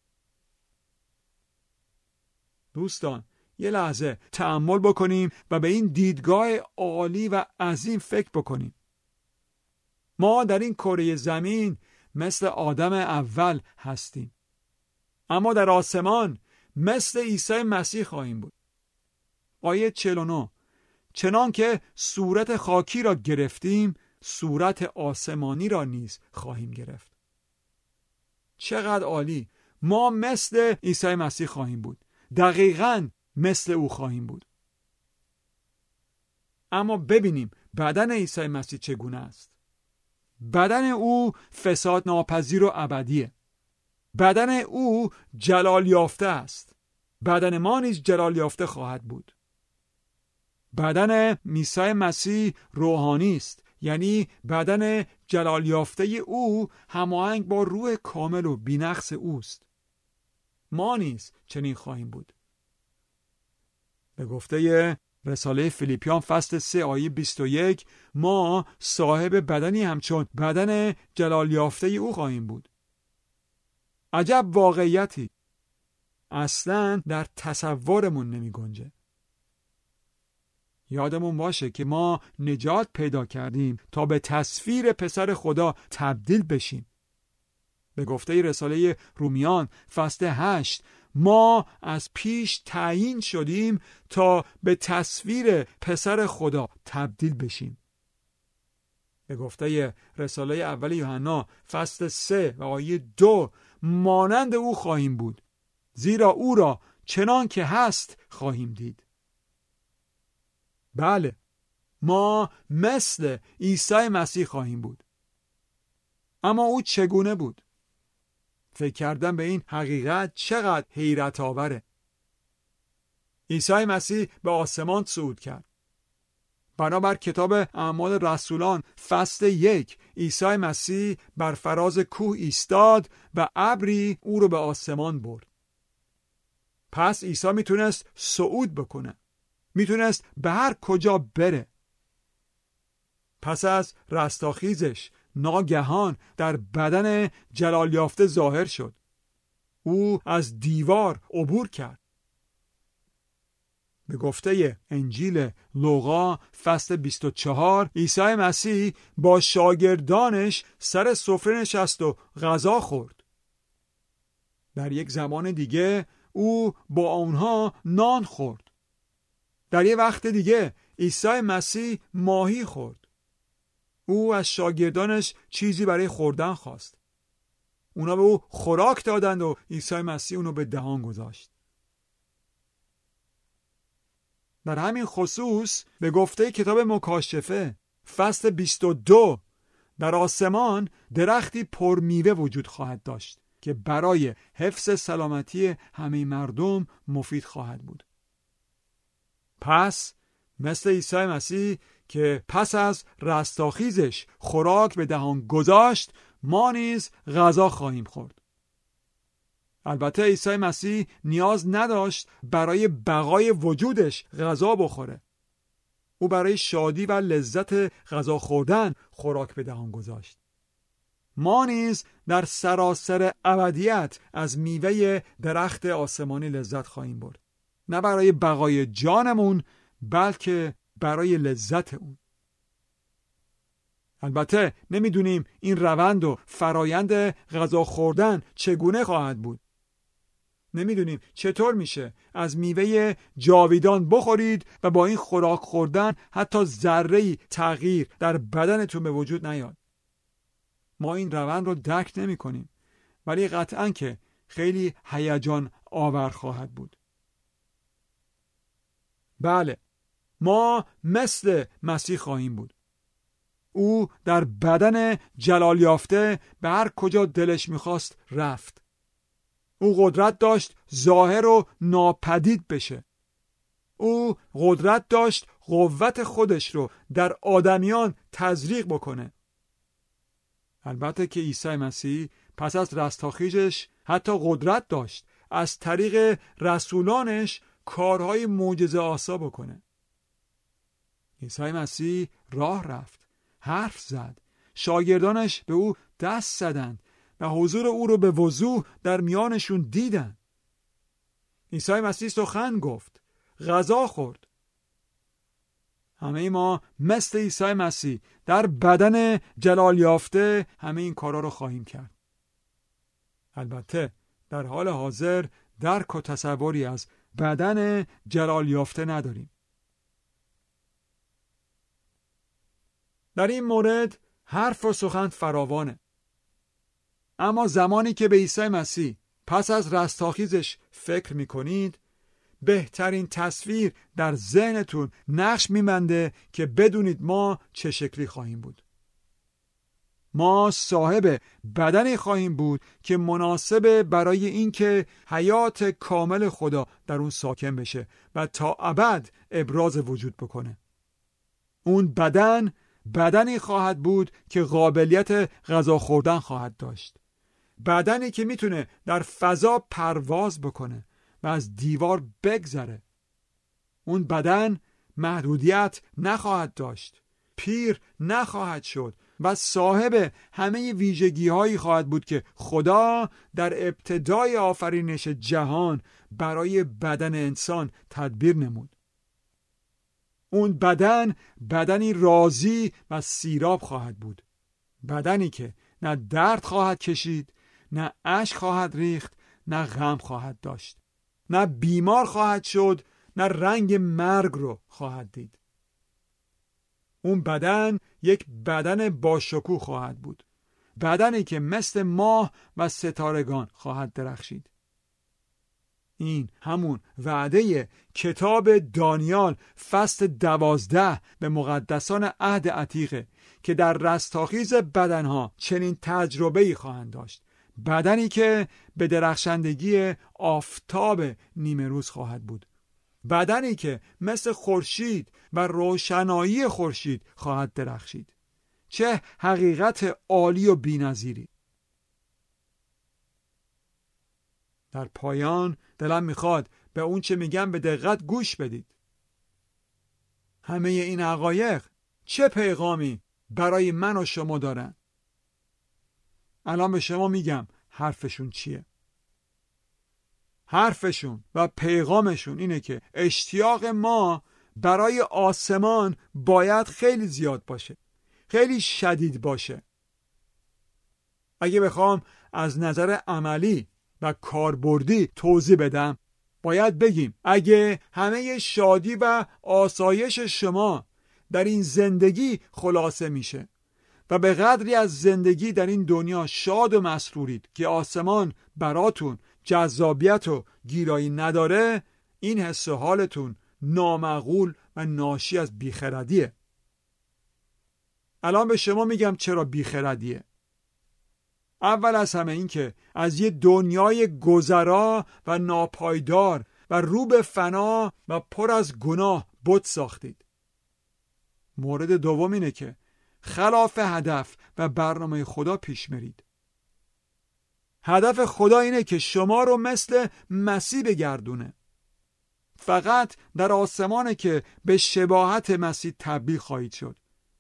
دوستان یه لحظه تأمل بکنیم و به این دیدگاه عالی و عظیم فکر بکنیم. ما در این کره زمین مثل آدم اول هستیم، اما در آسمان مثل عیسی مسیح خواهیم بود. آیه 49 چنان که صورت خاکی را گرفتیم صورت آسمانی را نیز خواهیم گرفت. چقدر عالی. ما مثل عیسی مسیح خواهیم بود. دقیقاً مثل او خواهیم بود. اما ببینیم بدن عیسی مسیح چگونه است. بدن او فساد ناپذیر و ابدیه. بدن او جلال یافته است. بدن ما نیز جلال یافته خواهد بود. بدن عیسی مسیح روحانی است، یعنی بدن جلال یافته او هماهنگ با روح کامل و بی‌نقص اوست. ما نیز چنین خواهیم بود. به گفته رساله فیلیپیان فصل 3 آیه 21 ما صاحب بدنی همچون بدن جلال یافته او خواهیم بود. عجب واقعیتی، اصلاً در تصورمون نمی گنجه. یادمون باشه که ما نجات پیدا کردیم تا به تصویر پسر خدا تبدیل بشیم. به گفته رساله رومیان فصل 8 ما از پیش تعیین شدیم تا به تصویر پسر خدا تبدیل بشیم. به گفته رساله اول یوحنا فصل 3 و آیه 2 مانند او خواهیم بود، زیرا او را چنان که هست خواهیم دید. بله، ما مثل عیسی مسیح خواهیم بود. اما او چگونه بود؟ فکر کردن به این حقیقت چقدر حیرت آوره. عیسی مسیح به آسمان صعود کرد. بنابر کتاب اعمال رسولان فصل 1 عیسی مسیح بر فراز کوه ایستاد و ابری او رو به آسمان برد. پس عیسی میتونست صعود بکنه. میتونست به هر کجا بره. پس از رستاخیزش ناگهان در بدن جلال یافته ظاهر شد. او از دیوار عبور کرد. به گفته انجیل لوقا فصل 24 عیسی مسیح با شاگردانش سر سفره نشست و غذا خورد. در یک زمان دیگه او با آنها نان خورد. در یک وقت دیگه عیسی مسیح ماهی خورد. او از شاگردانش چیزی برای خوردن خواست. اونا به او خوراک دادند و عیسی مسیح اونو به دهان گذاشت. در همین خصوص به گفته کتاب مکاشفه فصل 22 در آسمان درختی پر میوه وجود خواهد داشت که برای حفظ سلامتی همه مردم مفید خواهد بود. پس مثل عیسی مسیح که پس از رستاخیزش خوراک به دهان گذاشت، ما نیز غذا خواهیم خورد. البته عیسی مسیح نیاز نداشت برای بقای وجودش غذا بخوره. او برای شادی و لذت غذا خوردن خوراک به دهان گذاشت. ما نیز در سراسر ابدیت از میوه درخت آسمانی لذت خواهیم برد. نه برای بقای جانمون، بلکه برای لذت اون. البته نمیدونیم این روند و فرایند غذا خوردن چگونه خواهد بود. نمیدونیم چطور میشه از میوه جاویدان بخورید و با این خوراک خوردن حتی ذره‌ای تغییر در بدنتون به وجود نیاد. ما این روند رو درک نمی کنیم، ولی قطعاً که خیلی هیجان آور خواهد بود. بله، ما مثل مسیح خواهیم بود. او در بدن جلال یافته به هر کجا دلش میخواست رفت. او قدرت داشت ظاهر و ناپدید بشه. او قدرت داشت قوت خودش رو در آدمیان تزریق بکنه. البته که عیسی مسیح پس از رستاخیزش حتی قدرت داشت از طریق رسولانش کارهای معجزه آسا بکنه. عیسی مسیح راه رفت، حرف زد، شاگردانش به او دست زدند و حضور او رو به وضوح در میانشون دیدن. عیسی مسیح سخن گفت، غذا خورد. همه ما مثل عیسی مسیح در بدن جلال یافته همه این کارا رو خواهیم کرد. البته در حال حاضر درک و تصوری از بدن جلال یافته نداریم. در این مورد حرف و سخن فراوانه. اما زمانی که به عیسی مسیح پس از رستاخیزش فکر میکنید، بهترین تصویر در ذهنتون نقش می‌بنده که بدونید ما چه شکلی خواهیم بود. ما صاحب بدنی خواهیم بود که مناسب برای اینکه حیات کامل خدا در اون ساکن بشه و تا ابد ابراز وجود بکنه. اون بدنی خواهد بود که قابلیت غذا خوردن خواهد داشت. بدنی که میتونه در فضا پرواز بکنه و از دیوار بگذره. اون بدن محدودیت نخواهد داشت، پیر نخواهد شد و صاحب همه ویژگی هایی خواهد بود که خدا در ابتدای آفرینش جهان برای بدن انسان تدبیر نمود. اون بدنی راضی و سیراب خواهد بود. بدنی که نه درد خواهد کشید، نه اشک خواهد ریخت، نه غم خواهد داشت، نه بیمار خواهد شد، نه رنگ مرگ رو خواهد دید. اون بدن یک بدن با شکوه خواهد بود. بدنی که مثل ماه و ستارگان خواهد درخشید. این همون وعده کتاب دانیال فصل 12 به مقدسان عهد عتیقه که در رستاخیز بدنها چنین تجربه‌ای خواهند داشت. بدنی که به درخشندگی آفتاب نیمه روز خواهد بود. بدنی که مثل خورشید و روشنایی خورشید خواهد درخشید. چه حقیقت عالی و بی‌نظیری! در پایان دلم میخواد به اون چه میگم به دقت گوش بدید. همه این حقایق چه پیغامی برای من و شما دارن؟ الان به شما میگم حرفشون چیه. حرفشون و پیغامشون اینه که اشتیاق ما برای آسمان باید خیلی زیاد باشه، خیلی شدید باشه. اگه بخوام از نظر عملی و کاربردی توضیح بدم، باید بگیم اگه همه شادی و آسایش شما در این زندگی خلاصه میشه و به قدری از زندگی در این دنیا شاد و مسرورید که آسمان براتون جذابیت و گیرایی نداره، این حس و حالتون نامعقول و ناشی از بیخردیه. الان به شما میگم چرا بیخردیه. اول از همه این که از یه دنیای گذرا و ناپایدار و رو به فنا و پر از گناه بت ساختید. مورد دوم اینه که خلاف هدف و برنامه خدا پیش میرید. هدف خدا اینه که شما رو مثل مسیح بگردونه. فقط در آسمانه که به شباهت مسیح تبدیل خواهید شد.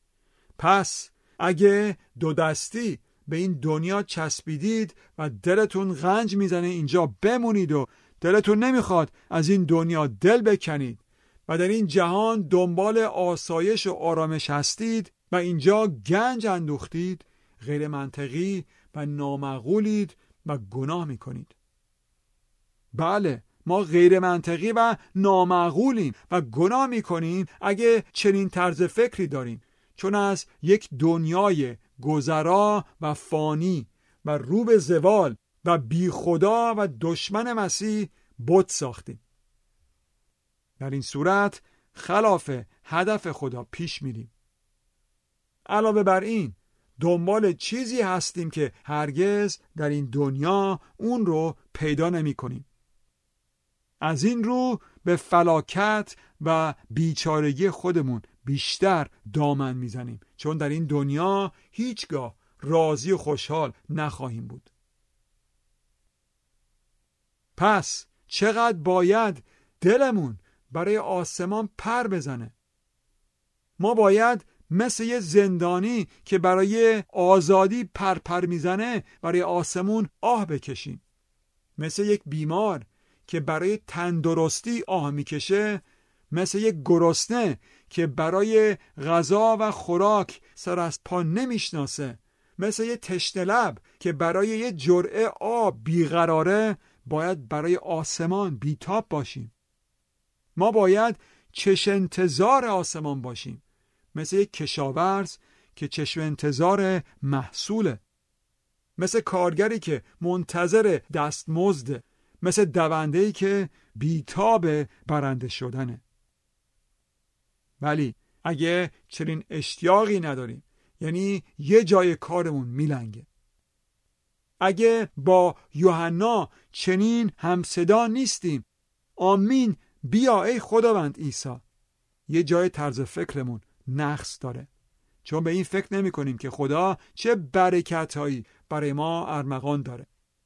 پس اگه دو دستی به این دنیا چسبیدید و دلتون غنج میزنه اینجا بمونید و دلتون نمیخواد از این دنیا دل بکنید و در این جهان دنبال آسایش و آرامش هستید و اینجا گنج اندوختید، غیر منطقی و نامعقولید و گناه میکنید. بله، ما غیر منطقی و نامعقولیم و گناه میکنیم اگه چنین طرز فکری داریم، چون از یک دنیای گذرا و فانی و رو به زوال و بی خدا و دشمن مسیح بت ساختیم. در این صورت خلاف هدف خدا پیش میریم. علاوه بر این دنبال چیزی هستیم که هرگز در این دنیا اون رو پیدا نمی کنیم. از این رو به فلاکت و بیچارگی خودمون بیشتر دامن میزنیم، چون در این دنیا هیچگاه راضی و خوشحال نخواهیم بود. پس چقدر باید دلمون برای آسمان پر بزنه. ما باید مثل یه زندانی که برای آزادی پر میزنه برای آسمون آه بکشیم. مثل یک بیمار که برای تندرستی آه میکشه، مثل یک گرسنه که برای غذا و خوراک سر از پا نمیشناسه، مثل یک تشنه لب که برای یک جرعه آب بیقراره، باید برای آسمان بیتاب باشیم. ما باید چشم انتظار آسمان باشیم، مثل یک کشاورز که چشم انتظار محصوله. مثل کارگری که منتظر دستمزده، مثل دونده‌ای که بیتاب برنده شدنه. ولی اگه چنین اشتیاقی نداریم، یعنی یه جای کارمون میلنگه. اگه با یوحنا چنین همصدا نیستیم، آمین بیا ای خداوند عیسی، یه جای طرز فکرمون نقص داره، چون به این فکر نمی کنیم که خدا چه برکت‌هایی برای ما ارمغان داره.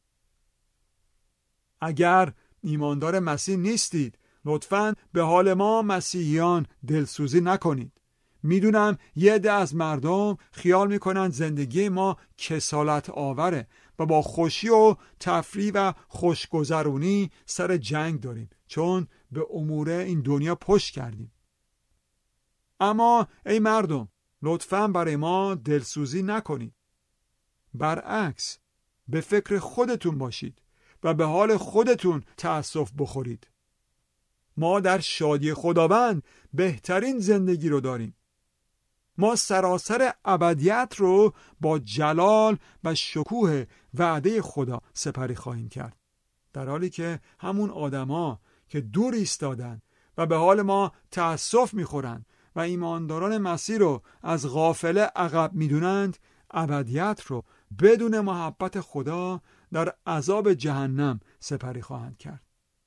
اگر ایماندار مسیح نیستید، لطفاً به حال ما مسیحیان دلسوزی نکنید. میدونم یه عده از مردم خیال میکنن زندگی ما کسالت آوره و با خوشی و تفریح و خوشگذرونی سر جنگ داریم، چون به امور این دنیا پشت کردیم. اما ای مردم، لطفاً برای ما دلسوزی نکنید. برعکس، به فکر خودتون باشید و به حال خودتون تأسف بخورید. ما در شادی خداوند بهترین زندگی رو داریم. ما سراسر ابدیت رو با جلال و شکوه وعده خدا سپری خواهیم کرد، در حالی که همون آدما که دور ایستادن و به حال ما تأسف میخورند و ایمانداران مسیح رو از غافله عقب میدونند، ابدیت رو بدون محبت خدا در عذاب جهنم سپری خواهند کرد.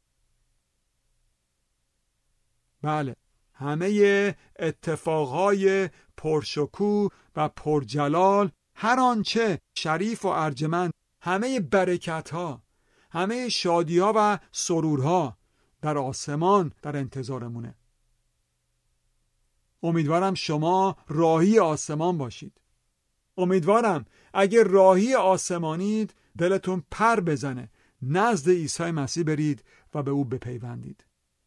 بله، همه اتفاقهای پرشکوه و پرجلال، هر آنچه شریف و ارجمند، همه برکت‌ها، همه شادی‌ها و سرورها در آسمان در انتظارمونه. امیدوارم شما راهی آسمان باشید. امیدوارم اگر راهی آسمانید دلتون پر بزنه، نزد عیسی مسیح برید و به او بپیوندید.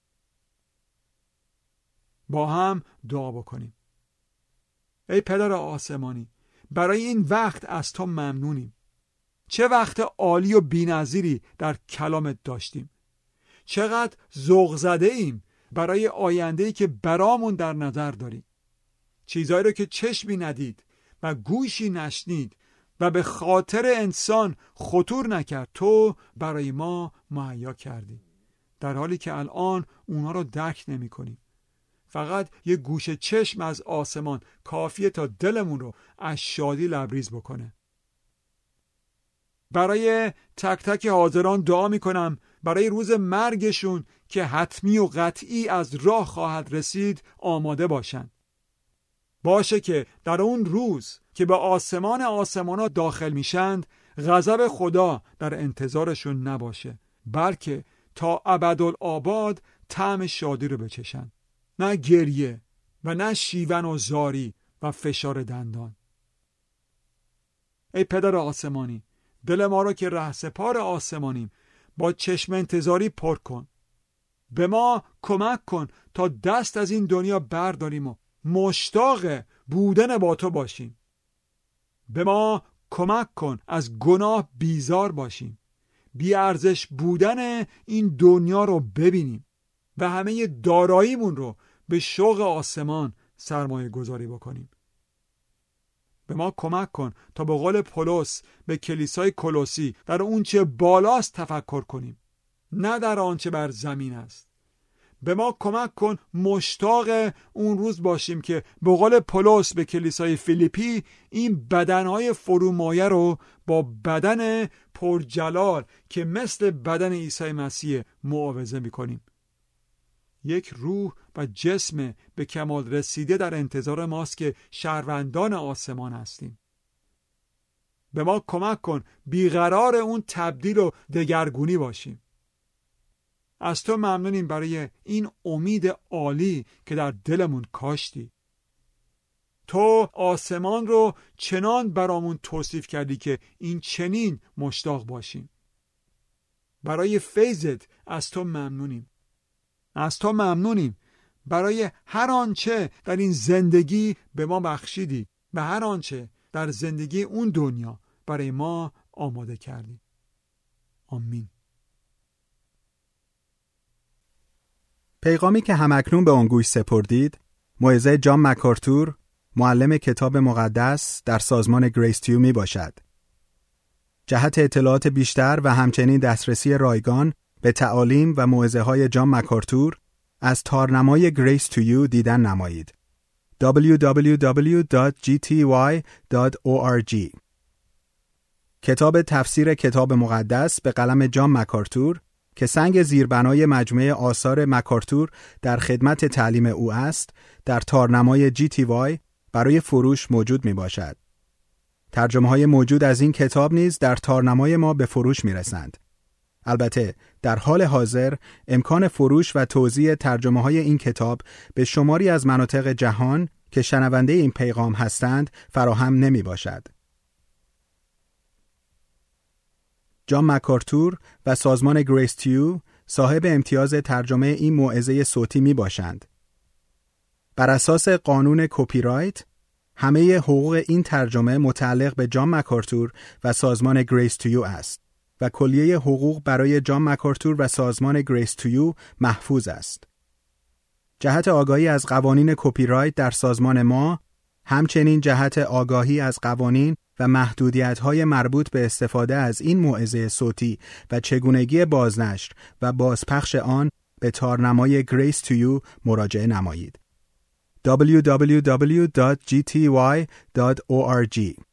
با هم دعا بکنیم. ای پدر آسمانی، برای این وقت از تو ممنونیم. چه وقت عالی و بی‌نظیری در کلامت داشتیم. چقدر ذوق زده ایم برای آینده‌ای که برامون در نظر داری. چیزایی رو که چشمی ندید و گوشی نشنید و به خاطر انسان خطور نکرد، تو برای ما مهیا کردی، در حالی که الان اونا رو درک نمی کنیم. فقط یه گوشه چشم از آسمان کافیه تا دلمون رو از شادی لبریز بکنه. برای تک تک حاضران دعا میکنم برای روز مرگشون که حتمی و قطعی از راه خواهد رسید آماده باشن. باشه که در اون روز که به آسمان آسمانا داخل میشند، غضب خدا در انتظارشون نباشه، بلکه تا ابدالآباد طعم شادی رو بچشن. نه گریه و نه شیون و زاری و فشار دندان. ای پدر آسمانی، دل ما رو که رهسپار آسمانیم با چشم انتظاری پر کن. به ما کمک کن تا دست از این دنیا برداریم و مشتاق بودن با تو باشیم. به ما کمک کن از گناه بیزار باشیم، بی ارزش بودن این دنیا رو ببینیم و همه داراییمون رو به شوق آسمان سرمایه گذاری بکنیم. به ما کمک کن تا به قول پولس به کلیسای کولوسی در اون چه بالاست تفکر کنیم، نه در آنچه بر زمین است. به ما کمک کن مشتاق اون روز باشیم که به قول پولس به کلیسای فیلیپی این بدنهای فرومایه رو با بدن پرجلال که مثل بدن عیسی مسیح معاوضه میکنیم. یک روح و جسم به کمال رسیده در انتظار ماست که شهروندان آسمان هستیم. به ما کمک کن بیقرار اون تبدیل و دگرگونی باشیم. از تو ممنونیم برای این امید عالی که در دلمون کاشتی. تو آسمان رو چنان برامون توصیف کردی که این چنین مشتاق باشیم. برای فیضت از تو ممنونیم. از تو ممنونیم برای هر آنچه در این زندگی به ما بخشیدی و هر آنچه در زندگی اون دنیا برای ما آماده کردی. آمین. پیغامی که همکنون به آن گوش سپردید، موعظه جان مکارتور، معلم کتاب مقدس در سازمان گریس تیو می باشد. جهت اطلاعات بیشتر و همچنین دسترسی رایگان به تعالیم و موعظه‌های جان مکارتور از تارنمای Grace to You دیدن نمایید. www.gty.org. کتاب تفسیر کتاب مقدس به قلم جان مکارتور که سنگ زیربنای مجموعه آثار مکارتور در خدمت تعلیم او است، در تارنمای GTY برای فروش موجود می باشد. ترجمه‌های موجود از این کتاب نیز در تارنمای ما به فروش می رسند. البته در حال حاضر امکان فروش و توزیع ترجمه‌های این کتاب به شماری از مناطق جهان که شنونده این پیغام هستند فراهم نمی باشد. جان مکارتور و سازمان گریس تیو صاحب امتیاز ترجمه این موعظه صوتی می باشند. بر اساس قانون کپی رایت، همه حقوق این ترجمه متعلق به جان مکارتور و سازمان گریس تیو است و کلیه حقوق برای جان مکارتور و سازمان گریس تیو محفوظ است. جهت آگاهی از قوانین کپی رایت در سازمان ما، همچنین جهت آگاهی از قوانین و محدودیت‌های مربوط به استفاده از این موعظه صوتی و چگونگی بازنشر و بازپخش آن به تارنمای Grace to You مراجعه نمایید. www.gty.org